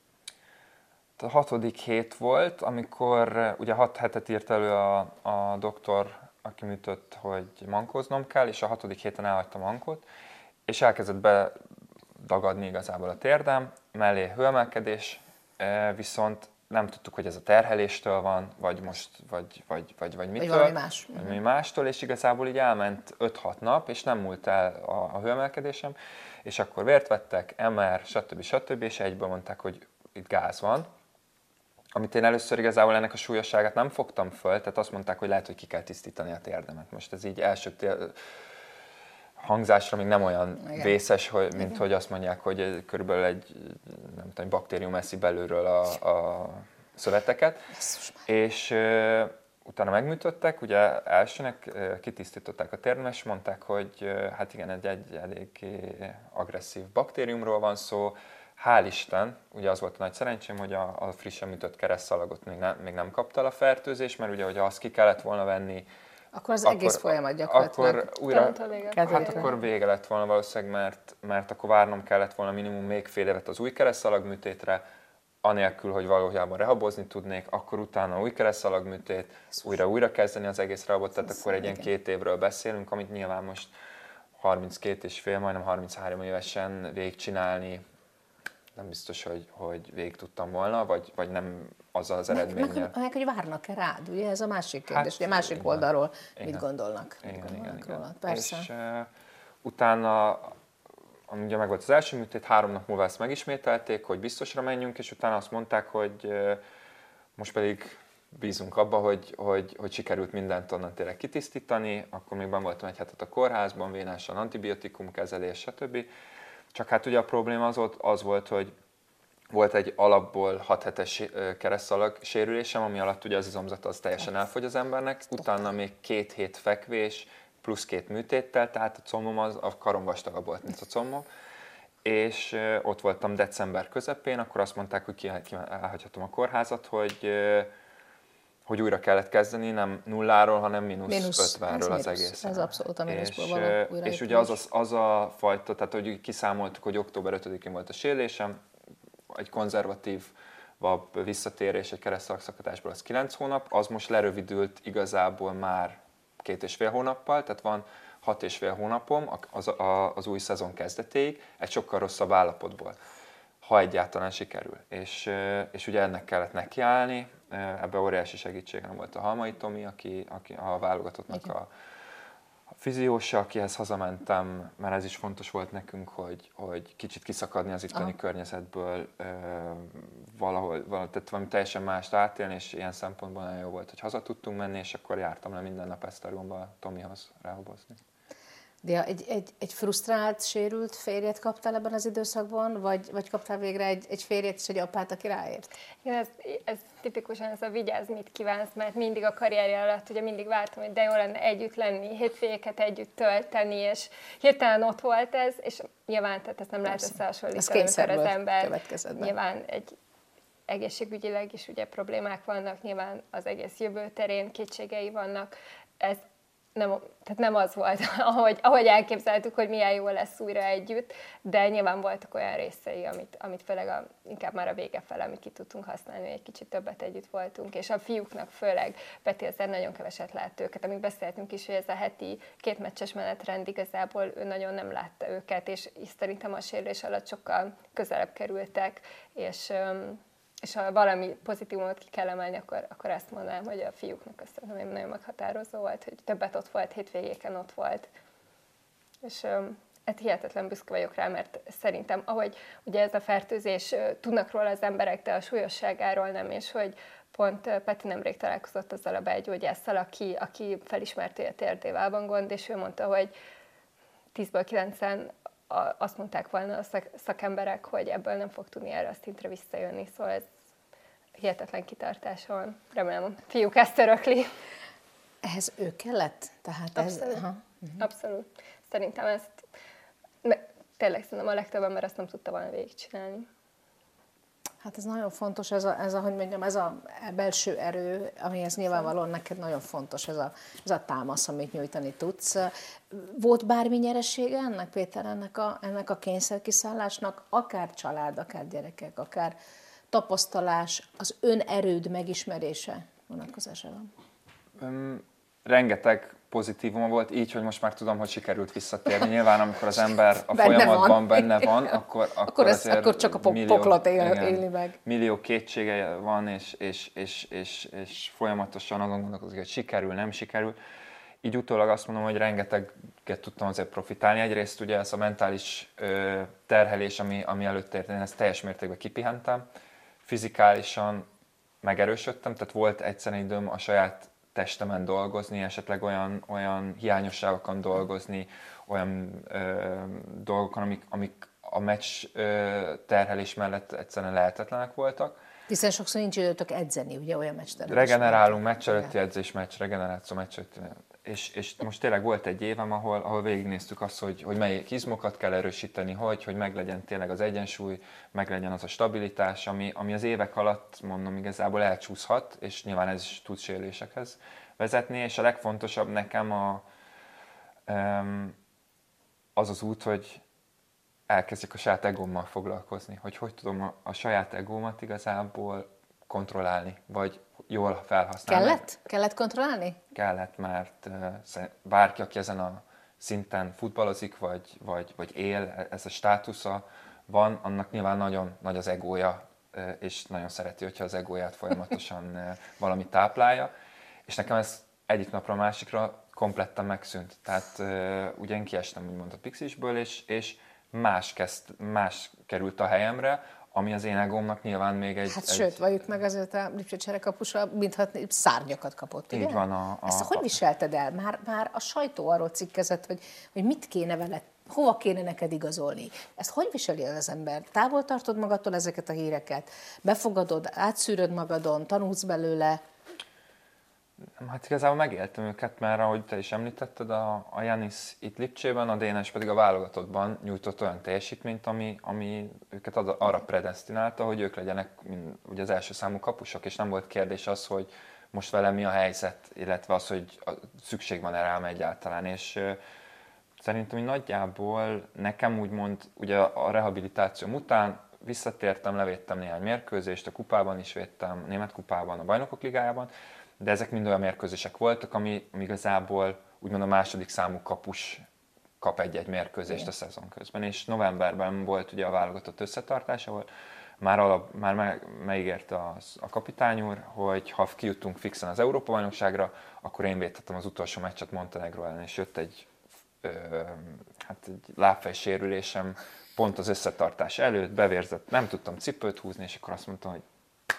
A 6. hét volt, amikor ugye 6 hetet írt elő a doktor, aki műtött, hogy mankóznom kell, és a 6. héten elhagytam a mankót, és elkezdett bedagadni igazából a térdem, mellé hőemelkedés, viszont nem tudtuk, hogy ez a terheléstől van, vagy mitől. Vagy valami mástól, és igazából így elment 5-6 nap, és nem múlt el a hőemelkedésem, és akkor vért vettek, MR, stb. És egyből mondták, hogy itt gáz van. Amit én először igazából ennek a súlyosságát nem fogtam föl, tehát azt mondták, hogy lehet, hogy ki kell tisztítani a térdemet. Most ez így első hangzásra még nem olyan vészes, mint hogy azt mondják, hogy körülbelül egy baktérium eszi belülről a szöveteket. És utána megműtöttek, ugye elsőnek kitisztították a térdemet, és mondták, hogy hát igen, egy elég agresszív baktériumról van szó. Hál' Isten, ugye az volt a nagy szerencsém, hogy a frissen műtött keresztszalagot még nem kapta el a fertőzés, mert ugye, hogyha azt ki kellett volna venni, Akkor az egész folyamat gyakorlatilag. Akkor újra, akkor vége lett volna valószínűleg, mert akkor várnom kellett volna minimum még fél évet az új keresztszalagműtétre, anélkül, hogy valójában rehabozni tudnék, akkor utána új keresztszalagműtét, újra kezdeni az egész rehabot, tehát akkor egy ilyen 2 évről beszélünk, amit nyilván most 32 és fél, majdnem 33 évesen végigcsinálni, nem biztos, hogy végig tudtam volna, vagy nem azzal az eredménnyel. Meg hogy várnak-e rád, ugye ez a másik kérdés, ugye a másik oldalról mit gondolnak? Igen. Persze. És utána, ugye meg volt az első műtét, 3 nap múlva ezt megismételték, hogy biztosra menjünk, és utána azt mondták, hogy most pedig bízunk abba, hogy sikerült mindent onnan tényleg kitisztítani, akkor még benn voltam egy hetet a kórházban, vénásan antibiotikum kezelés, stb. Csak hát ugye a probléma az volt, hogy volt egy alapból 6 hetes keresztszalag sérülésem, ami alatt ugye az izomzata az teljesen elfogy az embernek, utána még 2 hét fekvés, plusz 2 műtéttel, tehát a combom a karom vastagabb volt, mint a combom. És ott voltam december közepén, akkor azt mondták, hogy elhagyhatom a kórházat, hogy újra kellett kezdeni, nem nulláról, hanem mínusz 50-ről az egész. Ez abszolút a mínuszból való újraépülés. És ugye az a fajta, tehát hogy kiszámoltuk, hogy október 5-én volt a sérülésem, egy konzervatív visszatérés egy keresztszalagszakadásból az 9 hónap, az most lerövidült igazából már 2,5 hónappal, tehát van 6,5 hónapom az új szezon kezdetéig, egy sokkal rosszabb állapotból, ha egyáltalán sikerül. És ugye ennek kellett nekiállni, ebben óriási segítségem volt a Halmai Tomi, aki a válogatottnak a fiziósa, akihez hazamentem, mert ez is fontos volt nekünk, hogy kicsit kiszakadni az itteni környezetből, tehát valami teljesen mást átélni, és ilyen szempontból nagyon jó volt, hogy haza tudtunk menni, és akkor jártam le minden nap Esztergomba Tomihoz rehabozni. De egy frusztrált, sérült férjet kaptál ebben az időszakban, vagy kaptál végre egy férjet és egy apát, aki ráért? Igen, ez tipikusan ez a vigyázz, mit kívánsz, mert mindig a karrierje alatt ugye mindig vártam, hogy de jó lenne együtt lenni, hétvégéket együtt tölteni, és hirtelen ott volt ez, és nyilván tehát ezt nem lehet összehasonlítani, amikor az ember nyilván egy egészségügyileg is ugye problémák vannak, nyilván az egész jövő terén kétségei vannak, ez tehát nem az volt, ahogy elképzeltük, hogy milyen jó lesz újra együtt, de nyilván voltak olyan részei, amit főleg inkább már a vége fele, amit ki tudtunk használni, hogy egy kicsit többet együtt voltunk, és a fiúknak főleg Peti azért nagyon keveset lát őket, amíg beszéltünk is, hogy ez a heti 2 meccses menetrend igazából ő nagyon nem látta őket, és szerintem a sérülés alatt sokkal közelebb kerültek, és ha valami pozitívumot ki kell emelni, akkor azt mondanám, hogy a fiúknak köszönöm, nagyon meghatározó volt, hogy többet ott volt, hétvégéken ott volt. És hát hihetetlen büszke vagyok rá, mert szerintem, ahogy ugye ez a fertőzés, tudnak róla az emberek, de a súlyosságáról nem, és hogy pont Peti nemrég találkozott azzal a belgyógyásszal, aki felismerte, hogy a térdével van gond, és ő mondta, hogy 10-ből 9-en azt mondták volna a szakemberek, hogy ebből nem fog tudni erre a szintre visszajönni, szóval ez hihetetlen kitartás van. Remélem, a fiúk ezt örökli. Ehhez ő kellett? Tehát abszolút. Abszolút. Szerintem ezt tényleg szerintem a legtöbb ember ezt nem tudta volna végigcsinálni. Hát ez nagyon fontos, ez a belső erő, amihez nyilvánvalóan neked nagyon fontos, ez a támasz, amit nyújtani tudsz. Volt bármi nyeresége ennek, Péter, ennek a kényszerkiszállásnak, akár család, akár gyerekek, akár tapasztalás, az önerőd megismerése vonatkozásában? Rengeteg pozitívuma volt, így, hogy most már tudom, hogy sikerült visszatérni. Nyilván, amikor az ember a folyamatban benne van, akkor azért akkor csak a poklot éli meg. Millió kétsége van, és folyamatosan azon gondolkozik, hogy sikerül, nem sikerül. Így utólag azt mondom, hogy rengeteget tudtam azért profitálni. Egyrészt ugye ez a mentális terhelés, ami előtt ért, én ezt teljes mértékben kipihentem. Fizikálisan megerősödtem, tehát volt egyszerűen időm a saját testemen dolgozni, esetleg olyan hiányosságokon dolgozni, olyan dolgokon, amik a meccs terhelés mellett egyszerűen lehetetlenek voltak. Hiszen sokszor nincs időtök edzeni, ugye olyan meccs terhelés. Regenerálunk, meccs előtti edzés, regeneráció, meccs előtti és most tényleg volt egy évem, ahol végignéztük azt, hogy melyik izmokat kell erősíteni, hogy meglegyen tényleg az egyensúly, meglegyen az a stabilitás, ami az évek alatt, mondom, igazából elcsúszhat, és nyilván ez is tud sérülésekhez vezetni, és a legfontosabb nekem az út, hogy elkezdjek a saját egómmal foglalkozni, hogy tudom a saját egómat igazából kontrollálni, vagy jól felhasználni. Kellett kontrollálni? Kellett, mert bárki, aki ezen a szinten futballozik, vagy él, ez a státusza van, annak nyilván nagyon nagy az egója, és nagyon szereti, hogyha az egóját folyamatosan valami táplálja. És nekem ez egyik napra a másikra kompletten megszűnt. Tehát ugye én kiestem úgymond a Pixisből, és más került a helyemre, ami az én egómnak nyilván még egy... Hát sőt, valljuk meg azért a Lipcsei cserekapusa, mintha szárnyakat kapott, ugye? Így van. Ezt hogy viselted el? Már a sajtó arról cikkezett, hogy mit kéne veled, hova kéne neked igazolni. Ezt hogy viseli el az ember? Távol tartod magadtól ezeket a híreket? Befogadod, átszűröd magadon, tanulsz belőle? Hát igazából megéltem őket, mert ahogy te is említetted, a Giannis itt Lipcsében, a Dénes pedig a válogatottban nyújtott olyan teljesítményt, ami őket arra predesztinálta, hogy ők legyenek ugye az első számú kapusok, és nem volt kérdés az, hogy most velem mi a helyzet, illetve az, hogy szükség van-e rám egyáltalán. És szerintem hogy nagyjából nekem úgymond ugye a rehabilitációm után visszatértem, levédtem néhány mérkőzést, a kupában is védtem, német kupában, a Bajnokok Ligájában, de ezek mind olyan mérkőzések voltak, ami igazából úgymond a második számú kapus kap egy-egy mérkőzést a szezon közben. És novemberben volt ugye a válogatott összetartása volt, már megígérte a kapitány úr, hogy ha kijutunk fixen az Európa-bajnokságra, akkor én védhettem az utolsó meccset Montenegro ellen, és jött egy lábfejsérülésem pont az összetartás előtt, bevérzett, nem tudtam cipőt húzni, és akkor azt mondtam, hogy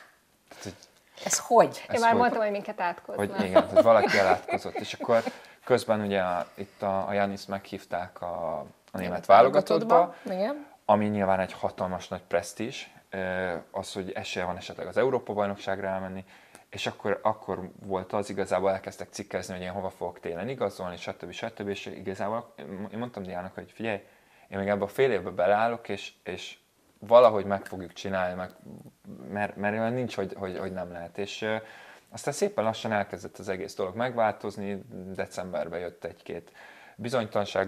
ez hogy? Én már mondtam, hogy minket átkoznak. Hogy igen, hogy valaki elátkozott. És akkor közben ugye itt a Giannis meghívták a német válogatottba, ami nyilván egy hatalmas nagy presztízs, az, hogy esélye van esetleg az Európa-bajnokságra elmenni, és akkor volt az, igazából elkezdtek cikkezni, hogy én hova fogok télen igazolni, stb. És igazából én mondtam Diának, hogy figyelj, én még ebben a fél évben beleállok, és valahogy meg fogjuk csinálni, mert olyan nincs, hogy nem lehet. És aztán szépen lassan elkezdett az egész dolog megváltozni, decemberben jött egy-két bizonytalanság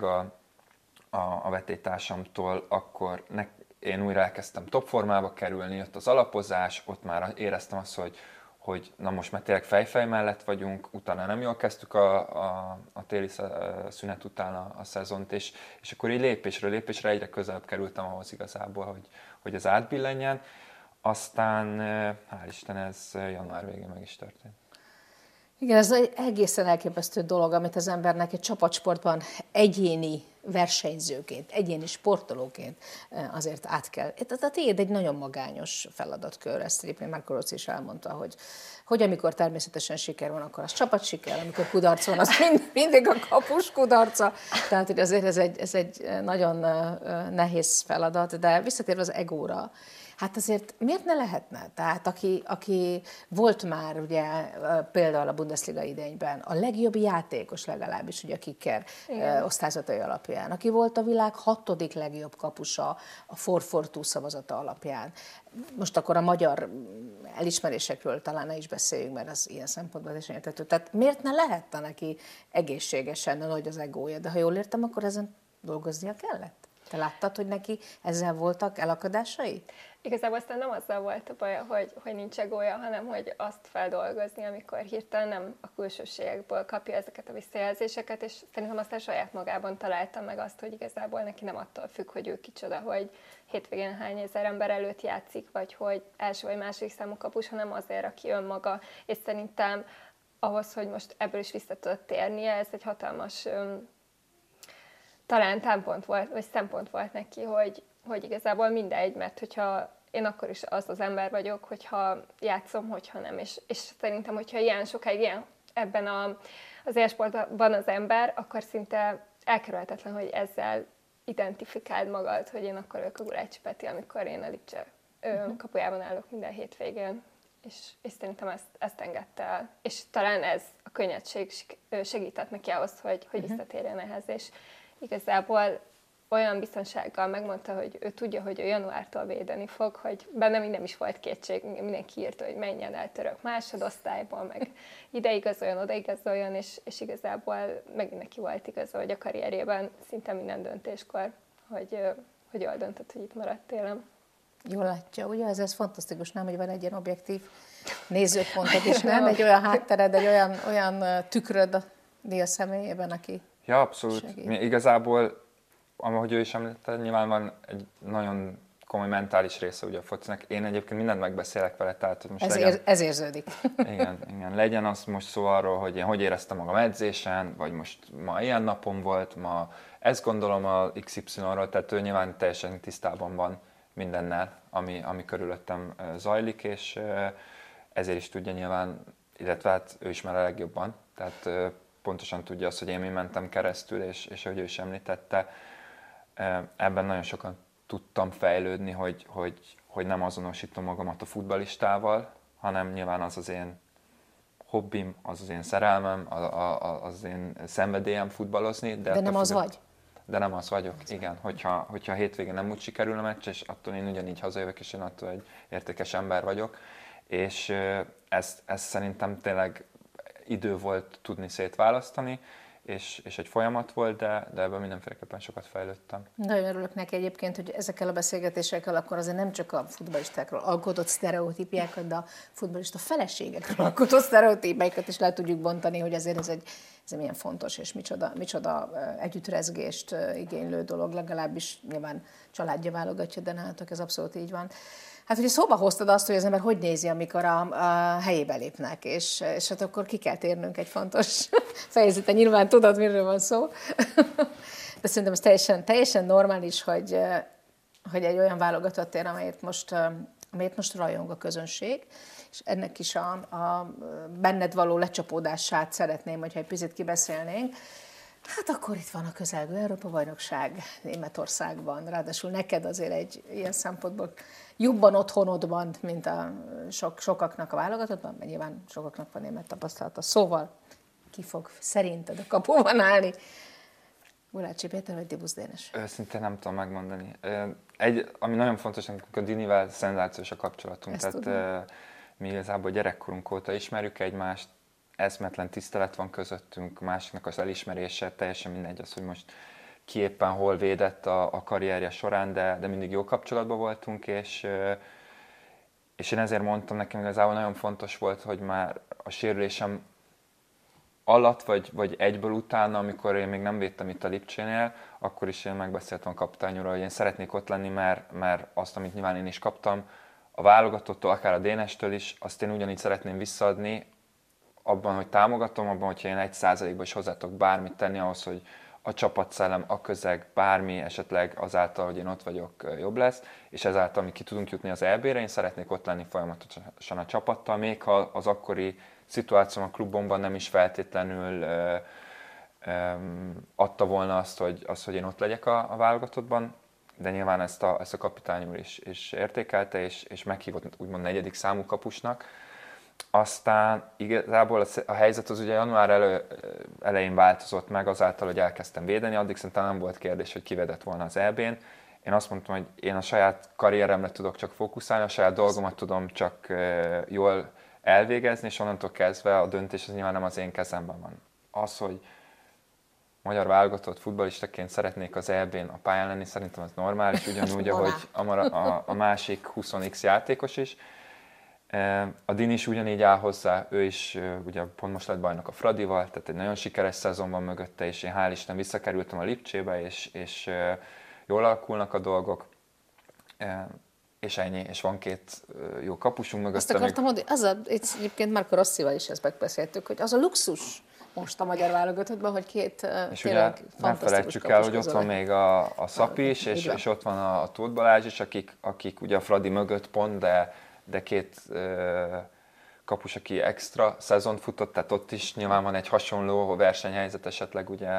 a vetélytársamtól, akkor én újra elkezdtem top formába kerülni, jött az alapozás, ott már éreztem azt, hogy na most már tényleg fejfej mellett vagyunk, utána nem jól kezdtük a téli szünet után a szezont, és akkor így lépésről lépésre egyre közelebb kerültem ahhoz igazából, hogy ez átbillenjen. Aztán, hál' Isten, ez január végén meg is történt. Igen, ez egy egészen elképesztő dolog, amit az embernek egy csapatsportban egyéni versenyzőként, egyéni sportolóként azért át kell. Tehát a tiéd egy nagyon magányos feladatkör, ezt egyébként Marco Rossi is elmondta, hogy amikor természetesen siker van, akkor az csapatsiker, amikor kudarc van, az mindig a kapus kudarca. Tehát hogy azért ez egy nagyon nehéz feladat, de visszatérve az egóra, hát azért miért ne lehetne? Tehát aki volt már ugye például a Bundesliga idényben a legjobb játékos legalábbis ugye a Kicker osztályzatai alapján, aki volt a világ 6. legjobb kapusa a 442 szavazata alapján. Most akkor a magyar elismerésekről talán ne is beszéljünk, mert az ilyen szempontból is értető. Tehát miért ne lehetne neki egészségesen nagy az egója? De ha jól értem, akkor ezen dolgoznia kellett? Te láttad, hogy neki ezzel voltak elakadásai? Igazából aztán nem azzal volt a baj, hogy nincs egója, hanem hogy azt feldolgozni, amikor hirtelen nem a külsőségekből kapja ezeket a visszajelzéseket, és szerintem aztán saját magában találtam meg azt, hogy igazából neki nem attól függ, hogy ő kicsoda, hogy hétvégén hány ezer ember előtt játszik, vagy hogy első vagy második számú kapus, hanem azért, aki önmaga. És szerintem ahhoz, hogy most ebből is vissza tudott térnie, ez egy hatalmas talán szempont volt neki, hogy igazából mindegy, mert hogyha én akkor is az az ember vagyok, hogyha játszom, hogyha nem. És szerintem, hogyha ilyen sokáig ebben az élsportban az ember, akkor szinte elkerülhetetlen, hogy ezzel identifikáld magad, hogy én akkor vagyok a Gulácsi Peti, amikor én a Lipcse kapujában állok minden hétvégén. és szerintem ezt engedte el. És talán ez a könnyedség segített neki ahhoz, hogy visszatérjen ehhez, és igazából olyan biztonsággal megmondta, hogy ő tudja, hogy ő januártól védeni fog, hogy bennem nem is volt kétség, mindenki írta, hogy menjen el török másodosztályból, meg ide igazoljon, oda igazoljon, és igazából megint neki volt igaza, hogy a karrierjében szinte minden döntéskor, hogy jól döntött, hogy itt maradt télen. Jól látja, ugye? Ez fantasztikus, nem, hogy van egy ilyen objektív nézőpontod is, nem? Egy olyan háttered, egy olyan tükröd a személyében, aki Ja, abszolút. segít. Igazából, ahogy ő is említette, nyilván van egy nagyon komoly mentális része ugye a focinak. Én egyébként mindent megbeszélek vele, tehát hogy most ez érződik. Igen, legyen az most szó arról, hogy én hogy éreztem magam edzésen, vagy most ma ilyen napom volt, ma ezt gondolom a XY-ról, tehát ő nyilván teljesen tisztában van mindennel, ami körülöttem zajlik, és ezért is tudja nyilván, illetve hát ő ismer a legjobban, tehát pontosan tudja azt, hogy én mi mentem keresztül, és hogy ő is említette, ebben nagyon sokan tudtam fejlődni, hogy nem azonosítom magamat a futballistával, hanem nyilván az az én hobbim, az az én szerelmem, az én szenvedélyem futballozni. De nem az vagy? De nem az vagyok, igen. Hogyha a hétvégén nem úgy sikerül a meccs, és attól én ugyanígy hazajövök, és én attól egy értékes ember vagyok. És ez szerintem tényleg idő volt tudni szétválasztani, és egy folyamat volt, de ebben mindenféleképpen sokat fejlődtem. Nagyon örülök neki egyébként, hogy ezekkel a beszélgetésekkel akkor azért nem csak a futballistákról alkotott sztereotípiákat, de a futballista feleségekről alkotott sztereotípiákat is le tudjuk bontani, hogy azért ez egy milyen fontos és micsoda együttrezgést igénylő dolog, legalábbis nyilván családja válogatja, de nálatok ez abszolút így van. Hát ugye szóba hoztad azt, hogy az ember hogy nézi, amikor a helyébe lépnek, és hát akkor ki kell térnünk egy fontos fejezete. Nyilván tudod, miről van szó. De szerintem ez teljesen normális, hogy egy olyan válogatott ér, amelyet most rajong a közönség, és ennek is a benned való lecsapódását szeretném, hogyha egy picit kibeszélnénk. Hát akkor itt van a közelgő Európa-bajnokság Németországban, ráadásul neked azért egy ilyen szempontból jobban otthonod van, mint a sokaknak a válogatottban, mert nyilván sokaknak van német tapasztalata. Szóval ki fog szerinted a kapuban állni? Gulácsi Péter vagy Dibusz Dénes? Őszintén nem tudom megmondani. Ami nagyon fontos, amikor a Dinivel szenzációs a kapcsolatunk. Tehát mi igazából gyerekkorunk óta ismerjük egymást, eszmetlen tisztelet van közöttünk, másiknak az elismerése, teljesen mindegy az, hogy most ki éppen hol védett a karrierje során, de mindig jó kapcsolatban voltunk, és én ezért mondtam, nekem igazából nagyon fontos volt, hogy már a sérülésem alatt, vagy egyből utána, amikor én még nem védtem itt a Lipcsénél, akkor is én megbeszéltem a kapitányúrral, hogy én szeretnék ott lenni, mert azt, amit nyilván én is kaptam, a válogatottól, akár a Dénestől is, azt én ugyanígy szeretném visszaadni, abban, hogy támogatom, abban, hogyha én 1%-ban is hozzátok bármit tenni ahhoz, hogy a csapatszellem, a közeg, bármi esetleg azáltal, hogy én ott vagyok, jobb lesz, és ezáltal mi ki tudunk jutni az EB-re, én szeretnék ott lenni folyamatosan a csapattal, még ha az akkori szituáció a klubomban nem is feltétlenül adta volna azt, hogy én ott legyek a válogatottban, de nyilván ezt a kapitány úr is értékelte, és meghívott úgymond 4. számú kapusnak. Aztán igazából a helyzet az ugye január elején változott meg azáltal, hogy elkezdtem védeni, addig szerintem nem volt kérdés, hogy kivedett volna az EB-n. Én azt mondtam, hogy én a saját karrieremre tudok csak fókuszálni, a saját dolgomat tudom csak jól elvégezni, és onnantól kezdve a döntés az nyilván nem az én kezemben van. Az, hogy magyar válogatott futballistaként szeretnék az EB-n a pályán lenni, szerintem az normális, ugyanúgy, ahogy a másik 20x játékos is. A Dini is ugyanígy áll hozzá, ő is ugye pont most lett bajnok a Fradival, tehát egy nagyon sikeres szezon van mögötte, és én hál' Isten visszakerültem a Lipcsébe, és jól alakulnak a dolgok, és ennyi, és van 2 jó kapusunk mögötte. Azt akartam mondani, egyébként Marco Rossival is ezt megbeszéltük, hogy az a luxus most a magyar válogatottban, hogy 2 és ugye ne felejtsük el, hogy ott van még a Szapi is, és ott van a Tóth Balázs is, akik ugye a Fradi mögött pont, de 2 kapus, aki extra szezont futott, tehát ott is nyilván van egy hasonló versenyhelyzet esetleg ugye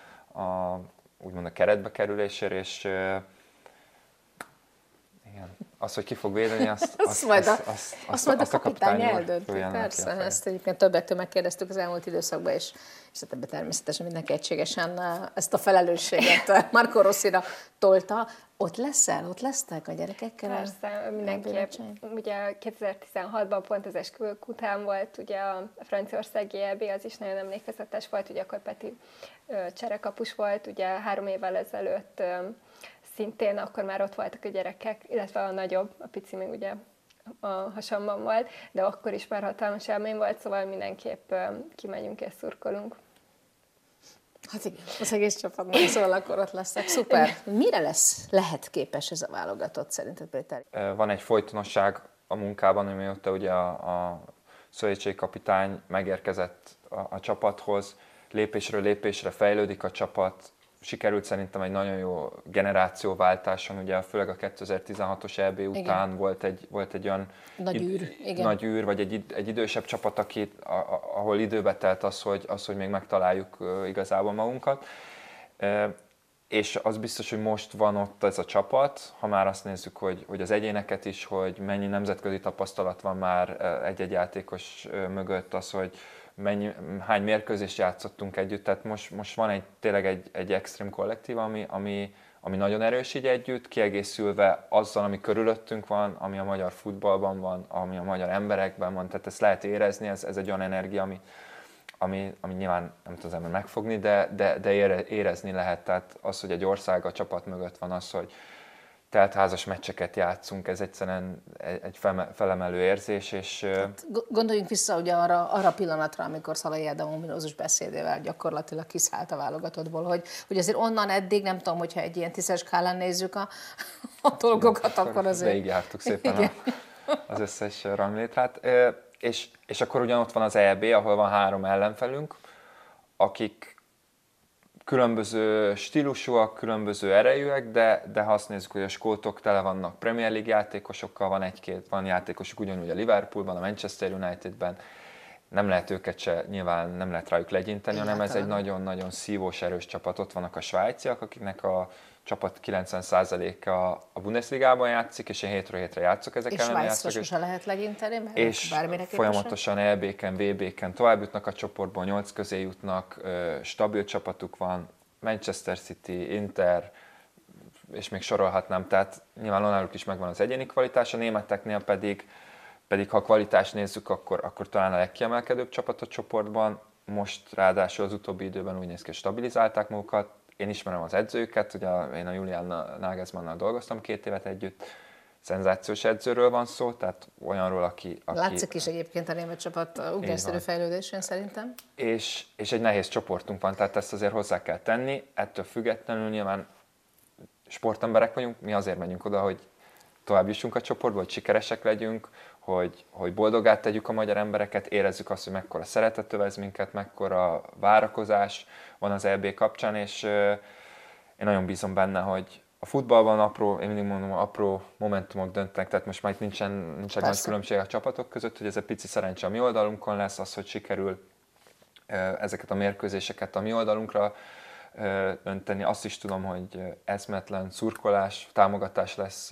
úgymond a keretbe kerülésére, és igen. Az, hogy ki fog védeni, azt majd a kapitány eldönti. Persze, ezt egyébként többektől megkérdeztük az elmúlt időszakban, és ebben természetesen mindenki egységesen ezt a felelősséget Marco Rossira tolta. Ott lesztek a gyerekekkel? Persze, mindenképp. Ugye 2016-ban pont az esküvők után volt ugye a franciaországi EB, az is nagyon emlékezetes volt, ugye akkor Peti cserekapus volt, ugye 3 évvel ezelőtt szintén akkor már ott voltak a gyerekek, illetve a nagyobb, a pici még ugye a hasamban volt, de akkor is már hatalmas élmény volt, szóval mindenképp kimegyünk és szurkolunk. Hát igen, az egész csapatban, szóval akkor ott leszek. Szuper. Mire lehet képes ez a válogatott szerinted, Péter? Van egy folytonosság a munkában, amióta ugye a szövetségkapitány megérkezett a csapathoz, lépésről lépésre fejlődik a csapat. Sikerült szerintem egy nagyon jó generációváltáson, ugye főleg a 2016-os EB után volt egy olyan nagy űr, vagy egy idősebb csapat, ahol időbe telt az, hogy még megtaláljuk igazából magunkat. És az biztos, hogy most van ott ez a csapat, ha már azt nézzük, hogy az egyéneket is, hogy mennyi nemzetközi tapasztalat van már egy-egy játékos mögött, az, hogy hány mérkőzést játszottunk együtt, tehát most van tényleg egy extrém kollektív, ami nagyon erős így együtt, kiegészülve azzal, ami körülöttünk van, ami a magyar futballban van, ami a magyar emberekben van, tehát ezt lehet érezni, ez egy olyan energia, ami nyilván nem tud az ember megfogni, de érezni lehet, tehát az, hogy egy ország a csapat mögött van, az, hogy teltházas meccseket játszunk, ez egyszerűen egy felemelő érzés, és... Hát, gondoljunk vissza ugye arra a pillanatra, amikor Szalai Ádám ominózus beszédével gyakorlatilag kiszállt a válogatottból, hogy azért onnan eddig, nem tudom, hogyha egy ilyen 10-es skálán nézzük a dolgokat, akkor azért... Végigjártuk szépen az összes ranglétrát. És akkor ugyan ott van az EB, ahol van 3 ellenfelünk, akik különböző stílusúak, különböző erejűek, de ha azt nézzük, hogy a skótok tele vannak Premier League játékosokkal, van játékosuk ugyanúgy a Liverpoolban, a Manchester Unitedben, nem lehet őket se, nyilván nem lehet rájuk legyinteni, hanem ez egy nagyon-nagyon szívós, erős csapat. Ott vannak a svájciak, akiknek a csapat 90%-a a Bundesligában játszik, és én hétről hétre játszok ezek ellen. És Svájcra sose lehet legyinteni, mert és folyamatosan EB-ken, VB-ken tovább jutnak a csoportból, 8 közé jutnak, stabil csapatuk van, Manchester City, Inter, és még sorolhatnám, tehát nyilván náluk is megvan az egyéni kvalitás, a németeknél pedig ha a kvalitást nézzük, akkor talán a legkiemelkedőbb csapat a csoportban. Most ráadásul az utóbbi időben úgy néz ki, hogy stabilizálták magukat. Én ismerem az edzőket, ugye én a Julian Nagelsmannnal dolgoztam 2 évet együtt, szenzációs edzőről van szó, tehát olyanról, aki... Látszik is egyébként a német csapat ugrásszerű fejlődésén szerintem. És egy nehéz csoportunk van, tehát ezt azért hozzá kell tenni, ettől függetlenül nyilván sportemberek vagyunk, mi azért megyünk oda, hogy tovább jussunk a csoportba, hogy sikeresek legyünk, hogy boldogát tegyük a magyar embereket, érezzük azt, hogy mekkora szeretet övez minket, mekkora várakozás van az EB kapcsán, és én nagyon bízom benne, hogy a futballban én mindig mondom, apró momentumok döntenek, tehát most már nincsen nagy különbség a csapatok között, hogy ez egy pici szerencse a mi oldalunkon lesz, az, hogy sikerül ezeket a mérkőzéseket a mi oldalunkra dönteni. Azt is tudom, hogy eszmetlen szurkolás, támogatás lesz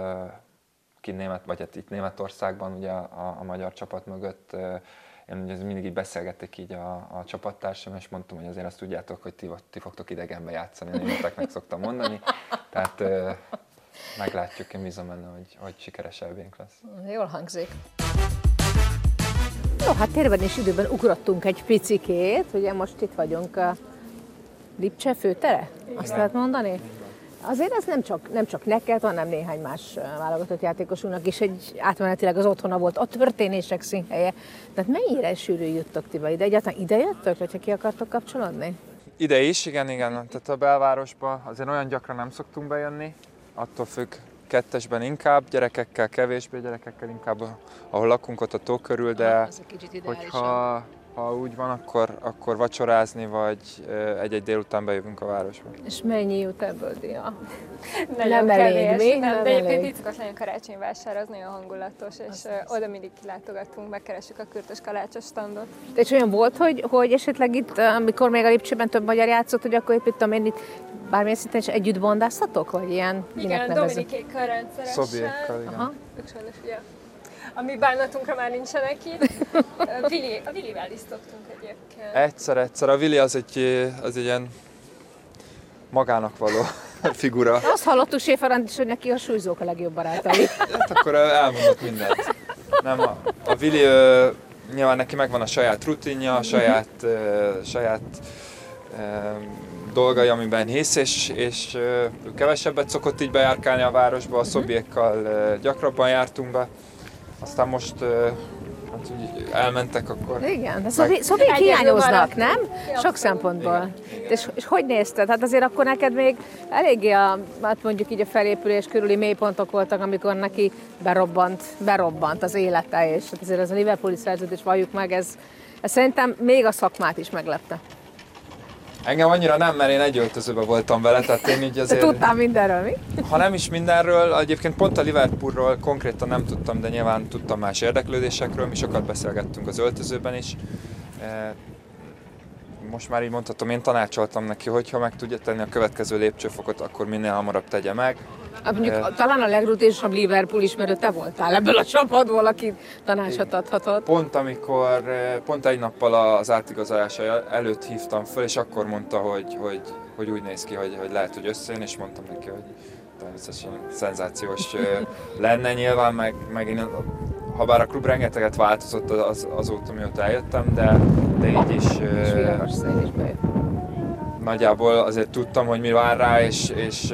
itt Németországban, ugye a magyar csapat mögött. Én ugye mindig így beszélgettek így a csapattársam, és mondtam, hogy azért azt tudjátok, hogy ti fogtok idegenbe játszani, a németeknek szoktam mondani. Tehát meglátjuk, én bízom benne, hogy sikeres elvénk lesz. Jól hangzik. Jó, hát térben és időben ugrottunk egy picikét, ugye most itt vagyunk a Lipcse főtere, azt lehet mondani? Azért ez nem csak neked, hanem néhány más válogatott játékosunknak is átmenetileg az otthona volt, a történések színhelye. Tehát mennyire sűrű juttok ti be ide? Egyáltalán ide jöttök, hogyha ki akartok kapcsolódni? Ide is, igen. Tehát a belvárosba azért olyan gyakran nem szoktunk bejönni, attól függ, 2-esben inkább, gyerekekkel kevésbé, gyerekekkel inkább, ahol lakunk ott a tó körül, de ha úgy van, akkor vacsorázni, vagy egy-egy délután bejövünk a városba. És mennyi jut ebből díja? Nem elég, mi? Nem, de egyébként Pickoslanyi karácsonyvásár az nagyon hangulatos, és oda mindig kilátogatunk, megkeressük a kürtös kalácsos standot. És olyan volt, hogy esetleg itt, amikor még a Lipcsében több magyar játszott, hogy akkor itt bármilyen szinten is együtt bondáztatok, vagy ilyen? Igen, Dominikékkal rendszeresen. Szobiékkal, igen. Aha. Ők sajnos ugye a mi bánatunkra már nincsenek itt. A Willivel is szoktunk egyébként. Egyszer. A Willi az egy ilyen magának való figura. Azt hallottuk Séferant is, hogy neki a súlyzók a legjobb barátai. Hát akkor elmondott mindent. Nem, a Willi nyilván neki megvan a saját rutinja, a saját dolgai, amiben hisz, és ő kevesebbet szokott így bejárkálni a városba, a Szobiékkal gyakrabban jártunk be. Aztán most hát úgy elmentek, akkor... Igen, de Szobiék hiányoznak, nem? Sok szempontból. És hogy nézted? Hát azért akkor neked még eléggé hát mondjuk így a felépülés körüli mélypontok voltak, amikor neki berobbant az élete, és hát azért ez a liverpooli szerződés, valljuk meg, ez szerintem még a szakmát is meglepte. Engem annyira nem, mert én egy öltözőben voltam vele, tehát én így azért... Te tudtál mindenről, mi? Ha nem is mindenről, egyébként pont a Liverpoolról konkrétan nem tudtam, de nyilván tudtam más érdeklődésekről, mi sokat beszélgettünk az öltözőben is. Most már így mondhatom, én tanácsoltam neki, hogy ha meg tudja tenni a következő lépcsőfokot, akkor minél hamarabb tegye meg. Mondjuk talán a legrutinásabb Liverpool ismerő te voltál ebből a csapatból, aki tanácsot adhatott. Pont egy nappal az átigazolása előtt hívtam föl, és akkor mondta, hogy úgy néz ki, hogy lehet, hogy összejön, és mondtam neki, hogy természetesen szenzációs lenne nyilván, meg én, ha bár a klub rengeteget változott azóta, mióta eljöttem, de így is nagyjából azért tudtam, hogy mi vár rá, és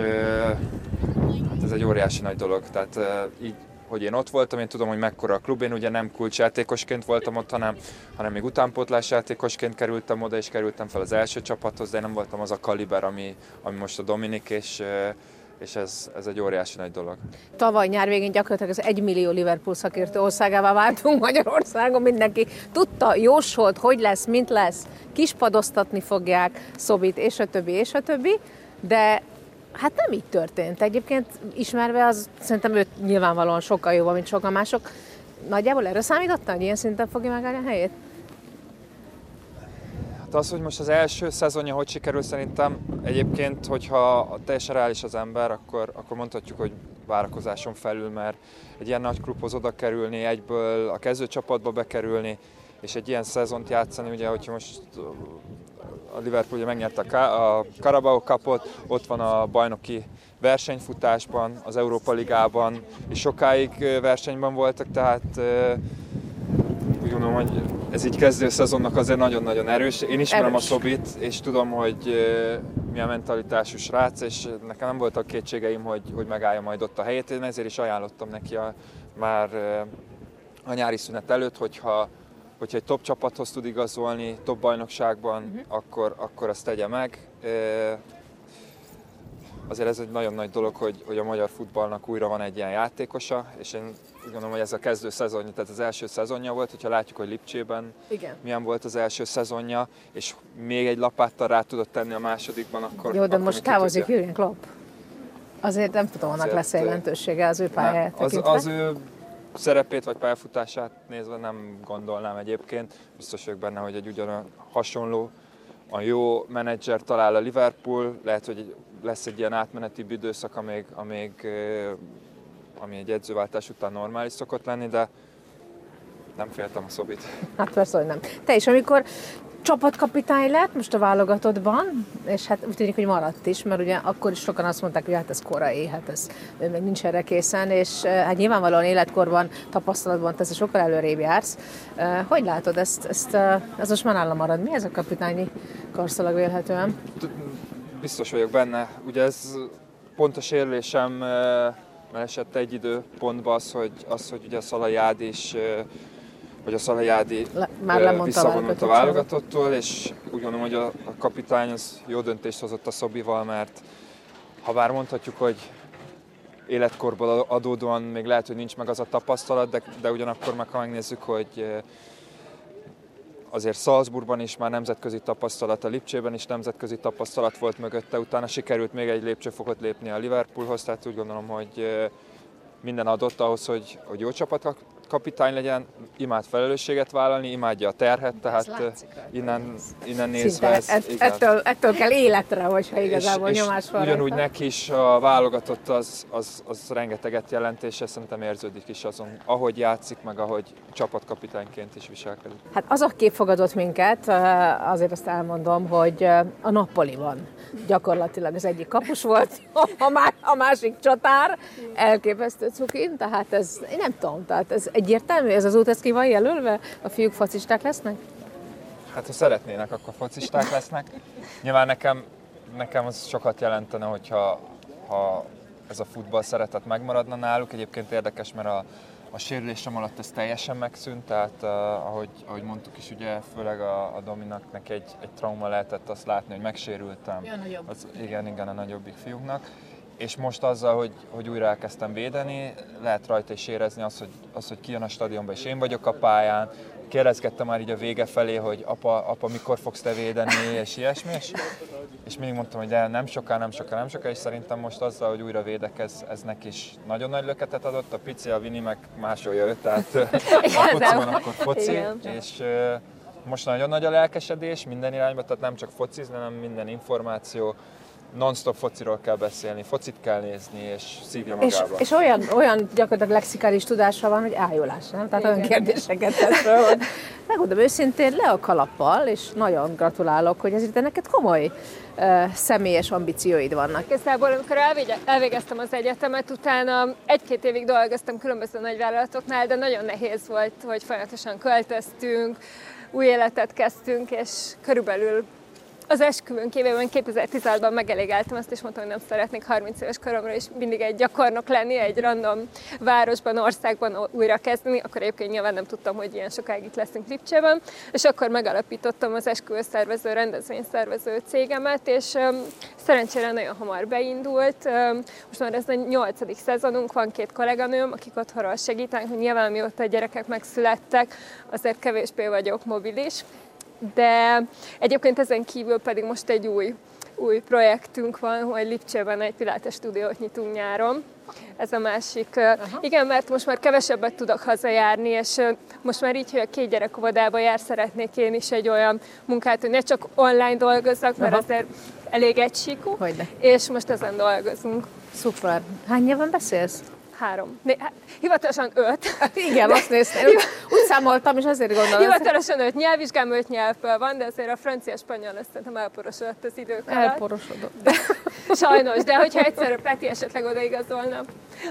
ez egy óriási nagy dolog. Tehát így, hogy én ott voltam, én tudom, hogy mekkora a klub, én ugye nem kulcsjátékosként voltam ott, hanem még utánpótlás játékosként kerültem oda, és kerültem fel az első csapathoz, de én nem voltam az a kaliber, ami most a Dominik, és ez egy óriási nagy dolog. Tavaly nyár végén gyakorlatilag az 1 millió Liverpool szakértő országává váltunk Magyarországon, mindenki tudta, jósolt, hogy lesz, mint lesz, kispadoztatni fogják Szobit, és a többi, de hát nem így történt. Egyébként ismerve az, szerintem őt nyilvánvalóan sokkal jobb, mint sokan mások. Nagyjából erre számítottál, hogy ilyen szinten fogja megállni a helyét? Hát az, hogy most az első szezonja hogy sikerül, szerintem egyébként, hogyha teljesen reális az ember, akkor mondhatjuk, hogy várakozáson felül, mert egy ilyen nagy klubhoz oda kerülni, egyből a kezdőcsapatba bekerülni, és egy ilyen szezont játszani, ugye, hogyha most a Liverpool ugye megnyerte a Carabao Cupot, ott van a bajnoki versenyfutásban, az Európa Ligában, és sokáig versenyben voltak, tehát úgy gondolom, hogy ez így kezdő szezonnak azért nagyon-nagyon erős. Én ismerem a Szobit, és tudom, hogy milyen mentalitású srác, és nekem nem voltak kétségeim, hogy megállja majd ott a helyét. Én ezért is ajánlottam neki már a nyári szünet előtt, hogyha egy top csapathoz tud igazolni, top bajnokságban, akkor azt tegye meg. Azért ez egy nagyon nagy dolog, hogy a magyar futballnak újra van egy ilyen játékosa, és én úgy gondolom, hogy ez a kezdő szezonja, tehát az első szezonja volt, hogyha látjuk, hogy Lipcsében milyen volt az első szezonja, és még egy lapáttal rá tudott tenni a másodikban, akkor... Jó, de most távozik Jürgen Klopp. Azért nem tudom, annak lesz jelentősége az ő pályáját tekintve. Az ő szerepét vagy pályafutását nézve nem gondolnám egyébként. Biztos vagyok benne, hogy egy ugyan hasonló, a jó menedzser talál a Liverpool, lehet, hogy lesz egy ilyen átmeneti időszak, ami egy edzőváltás után normális szokott lenni, de nem féltem a Szobit. Hát persze, hogy nem. Te is, amikor csapatkapitány lett most a válogatottban, és hát úgy tűnik, hogy maradt is, mert ugye akkor is sokan azt mondták, hogy hát ez korai, hát ő még nincs erre készen, és hát nyilvánvalóan életkorban, tapasztalatban te sokkal előrébb jársz. Hogy látod ezt most már nála marad? Mi ez a kapitányi karszalag vélhetően? Biztos vagyok benne. Ugye ez pont a sérülésem esett egy időpontban az, hogy ugye a Szalajádi is, hogy a Szalajádi visszavonult a válogatottól, és úgy gondolom, hogy a kapitány az jó döntést hozott a Szobival, mert ha bár mondhatjuk, hogy életkorból adódóan még lehet, hogy nincs meg az a tapasztalat, de ugyanakkor meg ha megnézzük, hogy azért Salzburgban is már nemzetközi tapasztalat, a Lipcsében is nemzetközi tapasztalat volt mögötte, utána sikerült még egy lépcsőfokot lépni a Liverpoolhoz, tehát úgy gondolom, hogy minden adott ahhoz, hogy jó kapitány legyen, imád felelősséget vállalni, imádja a terhet, tehát innen nézve ettől kell életre, hogyha igazából nyomás van. Ugyanúgy neki is a válogatott az rengeteget jelent, és szerintem érződik is azon, ahogy játszik, meg ahogy csapatkapitányként is viselkedik. Hát az a kép fogadott minket, azért azt elmondom, hogy a Napoliban gyakorlatilag az egyik kapus volt, a másik csatár, elképesztő cukin, tehát ez, én nem tudom, tehát ez egyértelmű, ez az út, ez ki van jelölve, a fiúk focisták lesznek? Hát ha szeretnének, akkor focisták lesznek. Nyilván nekem az sokat jelentene, hogyha ez a futball szeretet megmaradna náluk. Egyébként érdekes, mert a sérülésem alatt ez teljesen megszűnt, tehát ahogy mondtuk is, ugye főleg a Dominak neki egy trauma lehetett azt látni, hogy megsérültem. Igen, a nagyobbik fiúknak. És most azzal, hogy újra elkezdtem védeni, lehet rajta is érezni azt, hogy kijön a stadionba, és én vagyok a pályán. Kérdezgettem már így a vége felé, hogy apa, mikor fogsz te védeni, és ilyesmi, és mindig mondtam, hogy de nem soká, és szerintem most azzal, hogy újra védek, ez neki is nagyon nagy löketet adott. A pici, a Vini meg másolja őt, tehát a foci van, akkor foci, és most nagyon nagy a lelkesedés minden irányba, tehát nem csak focizni, hanem minden információ. Non-stop fociról kell beszélni, focit kell nézni, és szívja magába. És olyan gyakorlatilag lexikális tudása van, hogy ájulás, nem? Tehát olyan kérdéseket tesz föl, hogy megmondom őszintén, le a kalappal, és nagyon gratulálok, hogy ezért neked komoly személyes ambícióid vannak. Igazából, amikor elvégeztem az egyetemet, utána 1-2 évig dolgoztam különböző nagyvállalatoknál, de nagyon nehéz volt, hogy folyamatosan költöztünk, új életet kezdtünk, és körülbelül az esküvőnk évében 2016-ban megelégeltem azt, és mondtam, hogy nem szeretnék 30 éves koromra is mindig egy gyakornok lenni, egy random városban, országban újra kezdeni. Akkor egyébként nyilván nem tudtam, hogy ilyen sokáig itt leszünk Lipcsében, és akkor megalapítottam az esküvőszervező, rendezvényszervező cégemet, és szerencsére nagyon hamar beindult. Most már ez a 8. szezonunk, van 2 kolléganőm, akik otthonról segítenek, hogy nyilván mióta a gyerekek megszülettek, azért kevésbé vagyok mobilis. De egyébként ezen kívül pedig most egy új projektünk van, hogy Lipcsében egy pilates stúdiót nyitunk nyáron. Ez a másik. Igen, mert most már kevesebbet tudok hazajárni, és most már így, hogy a 2 gyerek óvodába jár, szeretnék én is egy olyan munkát, hogy ne csak online dolgozzak, mert azért elég egysíkú, és most ezen dolgozunk. Szuper. Hány nyelven beszélsz? 3. Hivatalosan 5. Igen, azt néztem. Úgy számoltam, és azért gondolom. Hivatalosan 5 nyelvvizsgám, 5 nyelvből van, de azért a francia-spanyol szerintem elporosodott az idők alatt. Elporosodott. Sajnos, de hogyha egyszer a Peti esetleg odaigazolna.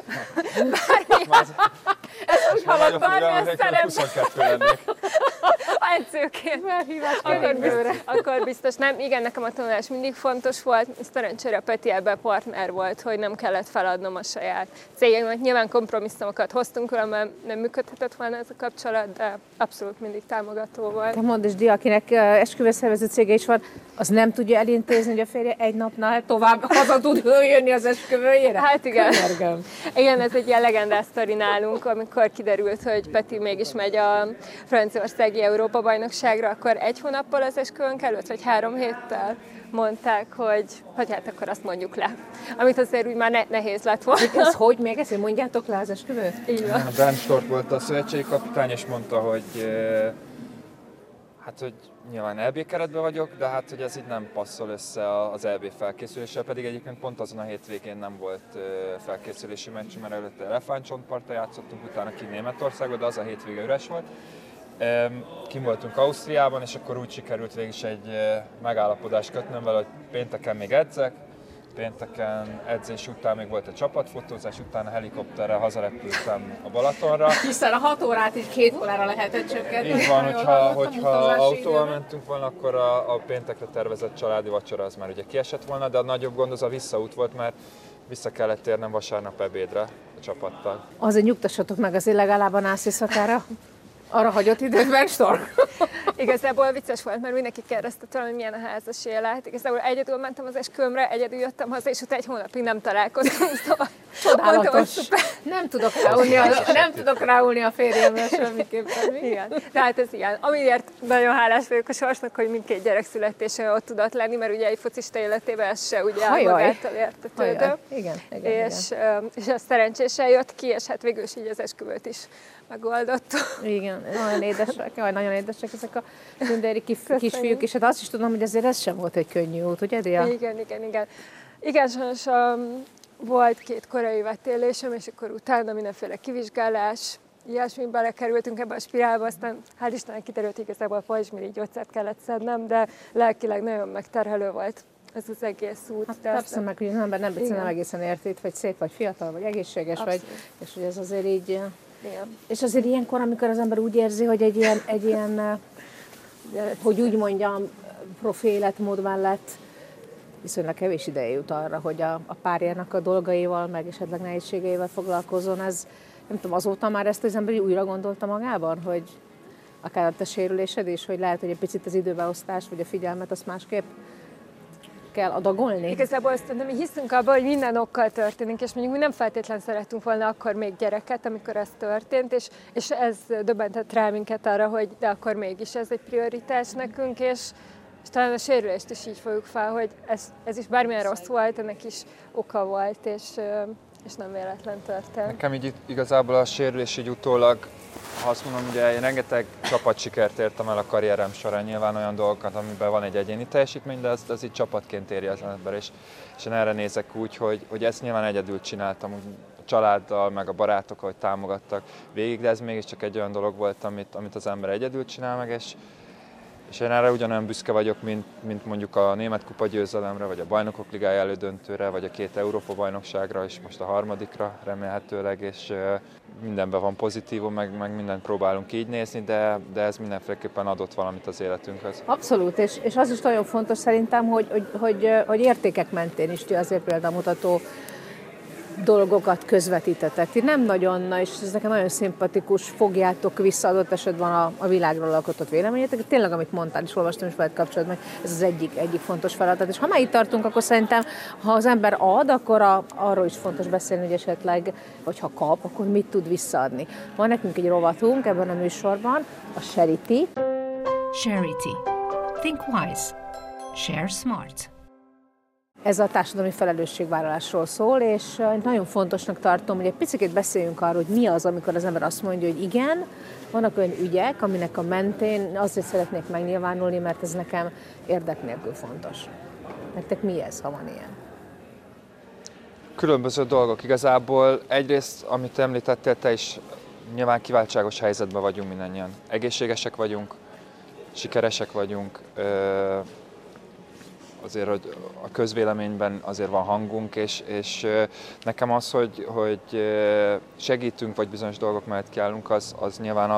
Ezt úgy hallottam, bármilyen szerep. 22 lennék. Edzőként. Akkor biztos nem. Igen, nekem a tanulás mindig fontos volt, és szerencsére a Peti ebben partner volt, hogy nem kellett feladnom a saját cégeknek. Nyilván kompromisszumokat hoztunk, különben nem működhetett volna ez a kapcsolat, de abszolút mindig támogató volt. Te mondd, és Dia, akinek esküvőszervező cége is van, az nem tudja elintézni, hogy a férje egy napnál tovább haza tud jönni az esküvőjére? Hát igen. Igen, ez egy ilyen legendás sztori nálunk, amikor kiderült, hogy Peti mégis megy a franciaországi Európa-bajnokságra, akkor 1 hónappal az esküvőnk előtt, vagy 3 héttel mondták, hogy hát akkor azt mondjuk le. Amit azért úgy már nehéz lett volna. Ez hogy még ezt, hogy mondjátok le az esküvőt? Így van. Bernd Stork volt a szövetségi kapitány, és mondta, hogy hogy nyilván EB keretben vagyok, de hát hogy ez így nem passzol össze az EB felkészüléssel, pedig egyébként pont azon a hétvégén nem volt felkészülési meccs, mert előtte Elefántcsontparton játszottunk, utána ki Németországban, de az a hétvége üres volt. Kim voltunk Ausztriában, és akkor úgy sikerült végig is egy megállapodást kötnöm vele, hogy pénteken még edzek, pénteken edzés után még volt egy csapatfotózás, utána helikopterrel hazarepültem a Balatonra. Hiszen a 6 órát így 2 órára lehetett csökkenteni. Így van, hogyha autóval mentünk volna, akkor a péntekre tervezett családi vacsora az már ugye kiesett volna, de a nagyobb gond az a visszaút volt, mert vissza kellett térnem vasárnap ebédre a csapattal. Azért nyugtassatok meg, azért legalább a nász éjszakára. Arra hagyott időt Bernd Stork. Igazából vicces volt, mert mindenki kérdezte tőlem, hogy milyen a házas élet. Igazából egyedül mentem az esküvőmre, egyedül jöttem haza, és utána 1 hónapig nem találkoztunk. Szóval Csodálatos. Nem tudok ráulni a férjemre semmiképpen. Igen. Tehát ez ilyen. Amiért nagyon hálás vagyok a sorsnak, hogy mindkét gyerek születése ott tudott lenni, mert ugye egy focista életében ez se ugye magától értetődő. Igen. És ez szerencsésen jött ki, és hát végül is így az esküvőt is megoldottuk. Igen, nagyon édesek ezek a tündéri kisfiúk, és hát azt is tudom, hogy azért ez sem volt egy könnyű út, ugye, Dia? Igen. Igen, sajnos volt 2 korai vetélésem, és akkor utána mindenféle kivizsgálás, ilyesmi, belekerültünk ebbe a spirálba, aztán hál' Istennek kiderült, hogy igazából a pajzsmirigy gyógyszert kellett szednem, de lelkileg nagyon megterhelő volt ez az egész út. Hát persze, meg hogy az ember nem egészen érti, vagy szép, vagy fiatal, vagy egészséges, vagy, és hogy ez azért így... Igen. És azért ilyenkor, amikor az ember úgy érzi, hogy egy ilyen hogy úgy mondjam, profi életmód mellett viszonylag kevés ideje jut arra, hogy a párjának a dolgaival, meg esetleg nehézségeivel foglalkozzon. Ez, nem tudom, azóta már ezt az ember újra gondolta magában, hogy akár a te sérülésed is, hogy lehet, hogy egy picit az időbeosztás, vagy a figyelmet azt másképp kell adagolni? Igazából azt mondom, mi hiszünk abban, hogy minden okkal történik, és mondjuk mi nem feltétlenül szerettünk volna akkor még gyereket, amikor ez történt, és ez döbbentett rá minket arra, hogy de akkor mégis ez egy prioritás nekünk, és talán a sérülést is így fogjuk fel, hogy ez is bármilyen rossz volt, ennek is oka volt, és nem véletlen történt. Nekem így igazából a sérülés így utólag, ha azt mondom, ugye én rengeteg csapatsikert értem el a karrierem során, nyilván olyan dolgokat, amiben van egy egyéni teljesítmény, de az így csapatként éri az ember, és én erre nézek úgy, hogy ezt nyilván egyedül csináltam, a családdal, meg a barátok, hogy támogattak végig, de ez mégiscsak egy olyan dolog volt, amit az ember egyedül csinál meg, és én erre ugyanolyan büszke vagyok, mint mondjuk a német kupa győzelemre, vagy a bajnokok ligája elődöntőre, vagy a 2 Európa-bajnokságra, és most a 3. remélhetőleg, és mindenben van pozitívum, meg mindent próbálunk így nézni, de ez mindenféleképpen adott valamit az életünkhöz. Abszolút, és az is nagyon fontos szerintem, hogy értékek mentén is ti azért példamutató dolgokat közvetítetek. Ti nem nagyon, és ez nekem nagyon szimpatikus, fogjátok vissza adott esetben a világról alkotott véleményetek. Tényleg, amit mondtál, és olvastam is veled kapcsolatban, ez az egyik fontos feladat. És ha már itt tartunk, akkor szerintem, ha az ember ad, akkor arról is fontos beszélni, hogy esetleg, vagy ha kap, akkor mit tud visszaadni. Van nekünk egy rovatunk ebben a műsorban, a Charity. Charity. Think wise. Share smart. Ez a társadalmi felelősségvállalásról szól, és nagyon fontosnak tartom, hogy egy picit beszéljünk arról, hogy mi az, amikor az ember azt mondja, hogy igen, vannak olyan ügyek, aminek a mentén azért szeretnék megnyilvánulni, mert ez nekem érdek nélkül fontos. Nektek mi ez, ha van ilyen? Különböző dolgok. Igazából egyrészt, amit említettél te is, nyilván kiváltságos helyzetben vagyunk mindannyian. Egészségesek vagyunk, sikeresek vagyunk, azért, hogy a közvéleményben azért van hangunk, és nekem az, hogy segítünk, vagy bizonyos dolgok mellett kiállunk, az nyilván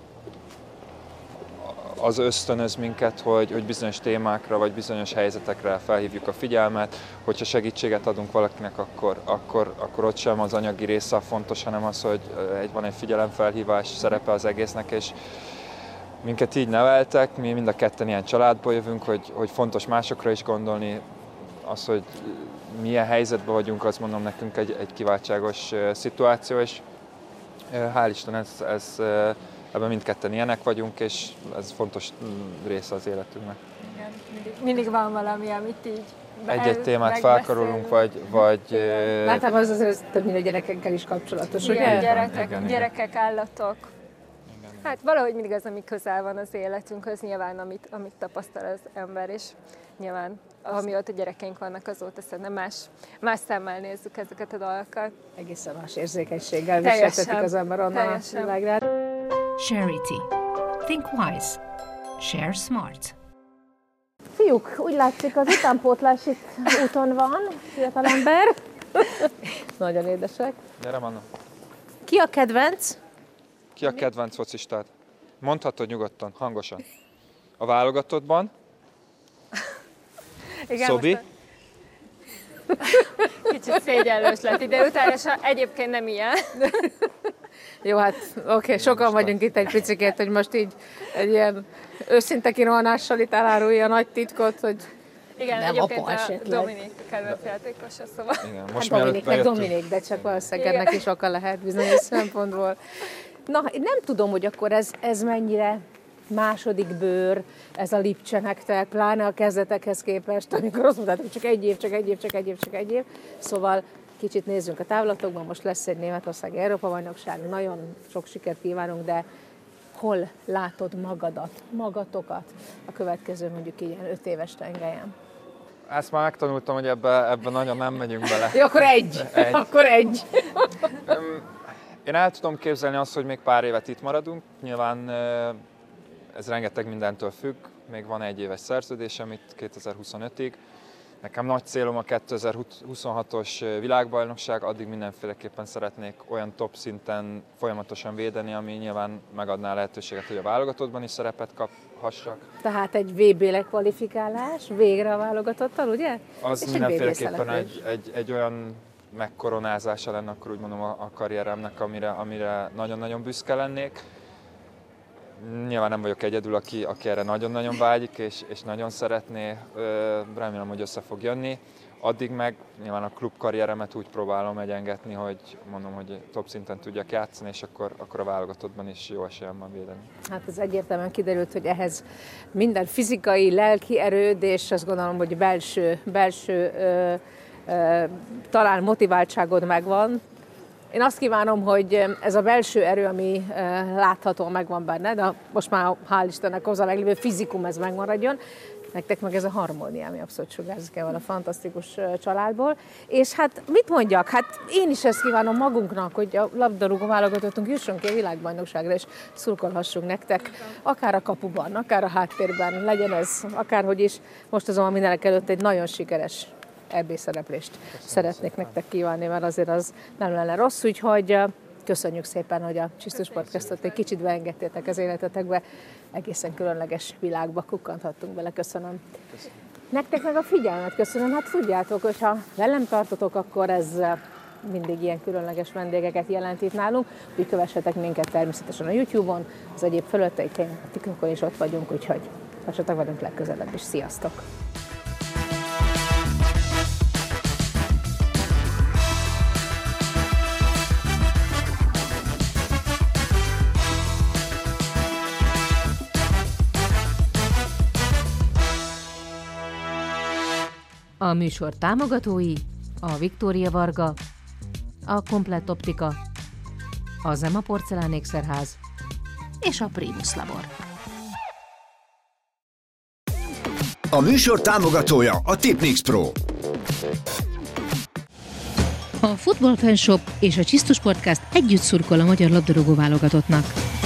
az ösztönöz minket, hogy bizonyos témákra, vagy bizonyos helyzetekre felhívjuk a figyelmet. Hogyha segítséget adunk valakinek, akkor ott sem az anyagi része a fontos, hanem az, hogy van egy figyelemfelhívás szerepe az egésznek, és minket így neveltek, mi mind a ketten ilyen családból jövünk, hogy fontos másokra is gondolni, az, hogy milyen helyzetben vagyunk, azt mondom nekünk egy kiváltságos szituáció, és hál' Isten ebben mindketten ilyenek vagyunk, és ez fontos része az életünknek. Igen, mindig van valami, amit így egy-egy témát felkarolunk, vagy Általában az azért több mint a gyerekekkel is kapcsolatos, igen, ugye? Gyerekek, állatok. Hát valahogy mindig az, ami közel van az életünkhöz, nyilván amit tapasztal az ember, és nyilván amióta gyerekeink vannak, azóta szerintem más szemmel nézzük ezeket a dolgokat. Egészen más érzékenységgel viseltetik az ember onnan a világra. Charity. Think wise. Share smart. Fiúk, úgy látszik, az utánpótlás itt úton van, fiatalember. Nagyon édesek. Gyere, Manna. Ki a kedvenc? Ki a kedvenc focistád? Mondhatod nyugodtan, hangosan. A válogatottban? Igen, Szobi? Kicsit szégyenlős lett ide utána, és egyébként nem ilyen. Jó, hát oké, sokan vagyunk itt egy picikét, hogy most így egy ilyen őszinte kirohanással itt elárulja a nagy titkot, hogy Igen, nem egyébként apa a esetleg. Dominik kedvenc játékosa, szóval. Igen, Hát most Dominiknek Dominik, de csak valószínűleg ennek is oka lehet bizonyos szempontból. Na, nem tudom, hogy akkor ez mennyire második bőr, ez a Lipcse nektek, pláne a kezdetekhez képest, amikor azt mondtátok, hogy csak egy év. Szóval kicsit nézzünk a távlatokban, most lesz egy németországi Európa-bajnokság, nagyon sok sikert kívánunk, de hol látod magatokat a következő mondjuk ilyen 5 éves tengelyen? Ezt már megtanultam, hogy ebbe nagyon nem megyünk bele. Jó, akkor egy. Én el tudom képzelni azt, hogy még pár évet itt maradunk. Nyilván ez rengeteg mindentől függ. Még van egy éves szerződésem itt 2025-ig. Nekem nagy célom a 2026-os világbajnokság, addig mindenféleképpen szeretnék olyan top szinten folyamatosan védeni, ami nyilván megadná a lehetőséget, hogy a válogatottban is szerepet kaphassak. Tehát egy VB-le kvalifikálás végre a válogatottal, ugye? Az és mindenféleképpen egy olyan megkoronázása lenne, akkor úgy mondom a karrieremnek, amire nagyon-nagyon büszke lennék. Nyilván nem vagyok egyedül, aki erre nagyon-nagyon vágyik, és nagyon szeretné, remélem, hogy össze fog jönni. Addig meg nyilván a klubkarrieremet úgy próbálom egyengetni, hogy mondom, hogy top szinten tudjak játszani, és akkor a válogatottban is jó esélyem van védeni. Hát ez egyértelműen kiderült, hogy ehhez minden fizikai, lelki erőd, és azt gondolom, hogy belső talán motiváltságod megvan. Én azt kívánom, hogy ez a belső erő, ami láthatóan megvan benned, de most már hál' Istennek hozzá meglévő fizikum, ez megmaradjon. Nektek meg ez a harmónia, ami abszolút sugárzik el a fantasztikus családból. És hát mit mondjak? Hát én is ezt kívánom magunknak, hogy a labdarúgó válogatottunk jusson ki a világbajnokságra, és szurkolhassunk nektek, akár a kapuban, akár a háttérben, legyen ez akárhogy is. Most azonban mindenek előtt egy nagyon sikeres EB szereplést szeretnék nektek kívánni, mert azért az nem lenne rossz, úgyhogy köszönjük szépen, hogy a Csisztus Podcastot egy kicsit beengedtétek az életetekbe, egészen különleges világba kukkanthattunk bele, köszönöm. Nektek meg a figyelmet köszönöm, hát tudjátok, hogyha velem tartotok, akkor ez mindig ilyen különleges vendégeket jelent itt nálunk, úgyhogy kövessetek minket természetesen a YouTube-on, az egyéb fölötteikén, a TikTokon is ott vagyunk, úgyhogy tartsatok velünk legközelebb is, sziasztok! A műsor támogatói a Viktória Varga, a Komplett Optika, a Zema Porcelánékszerház és a Primus Labor. A műsor támogatója a Tipnix Pro. A Football Fan Shop és a Csisztus Podcast együtt szurkol a magyar labdarúgó válogatottnak.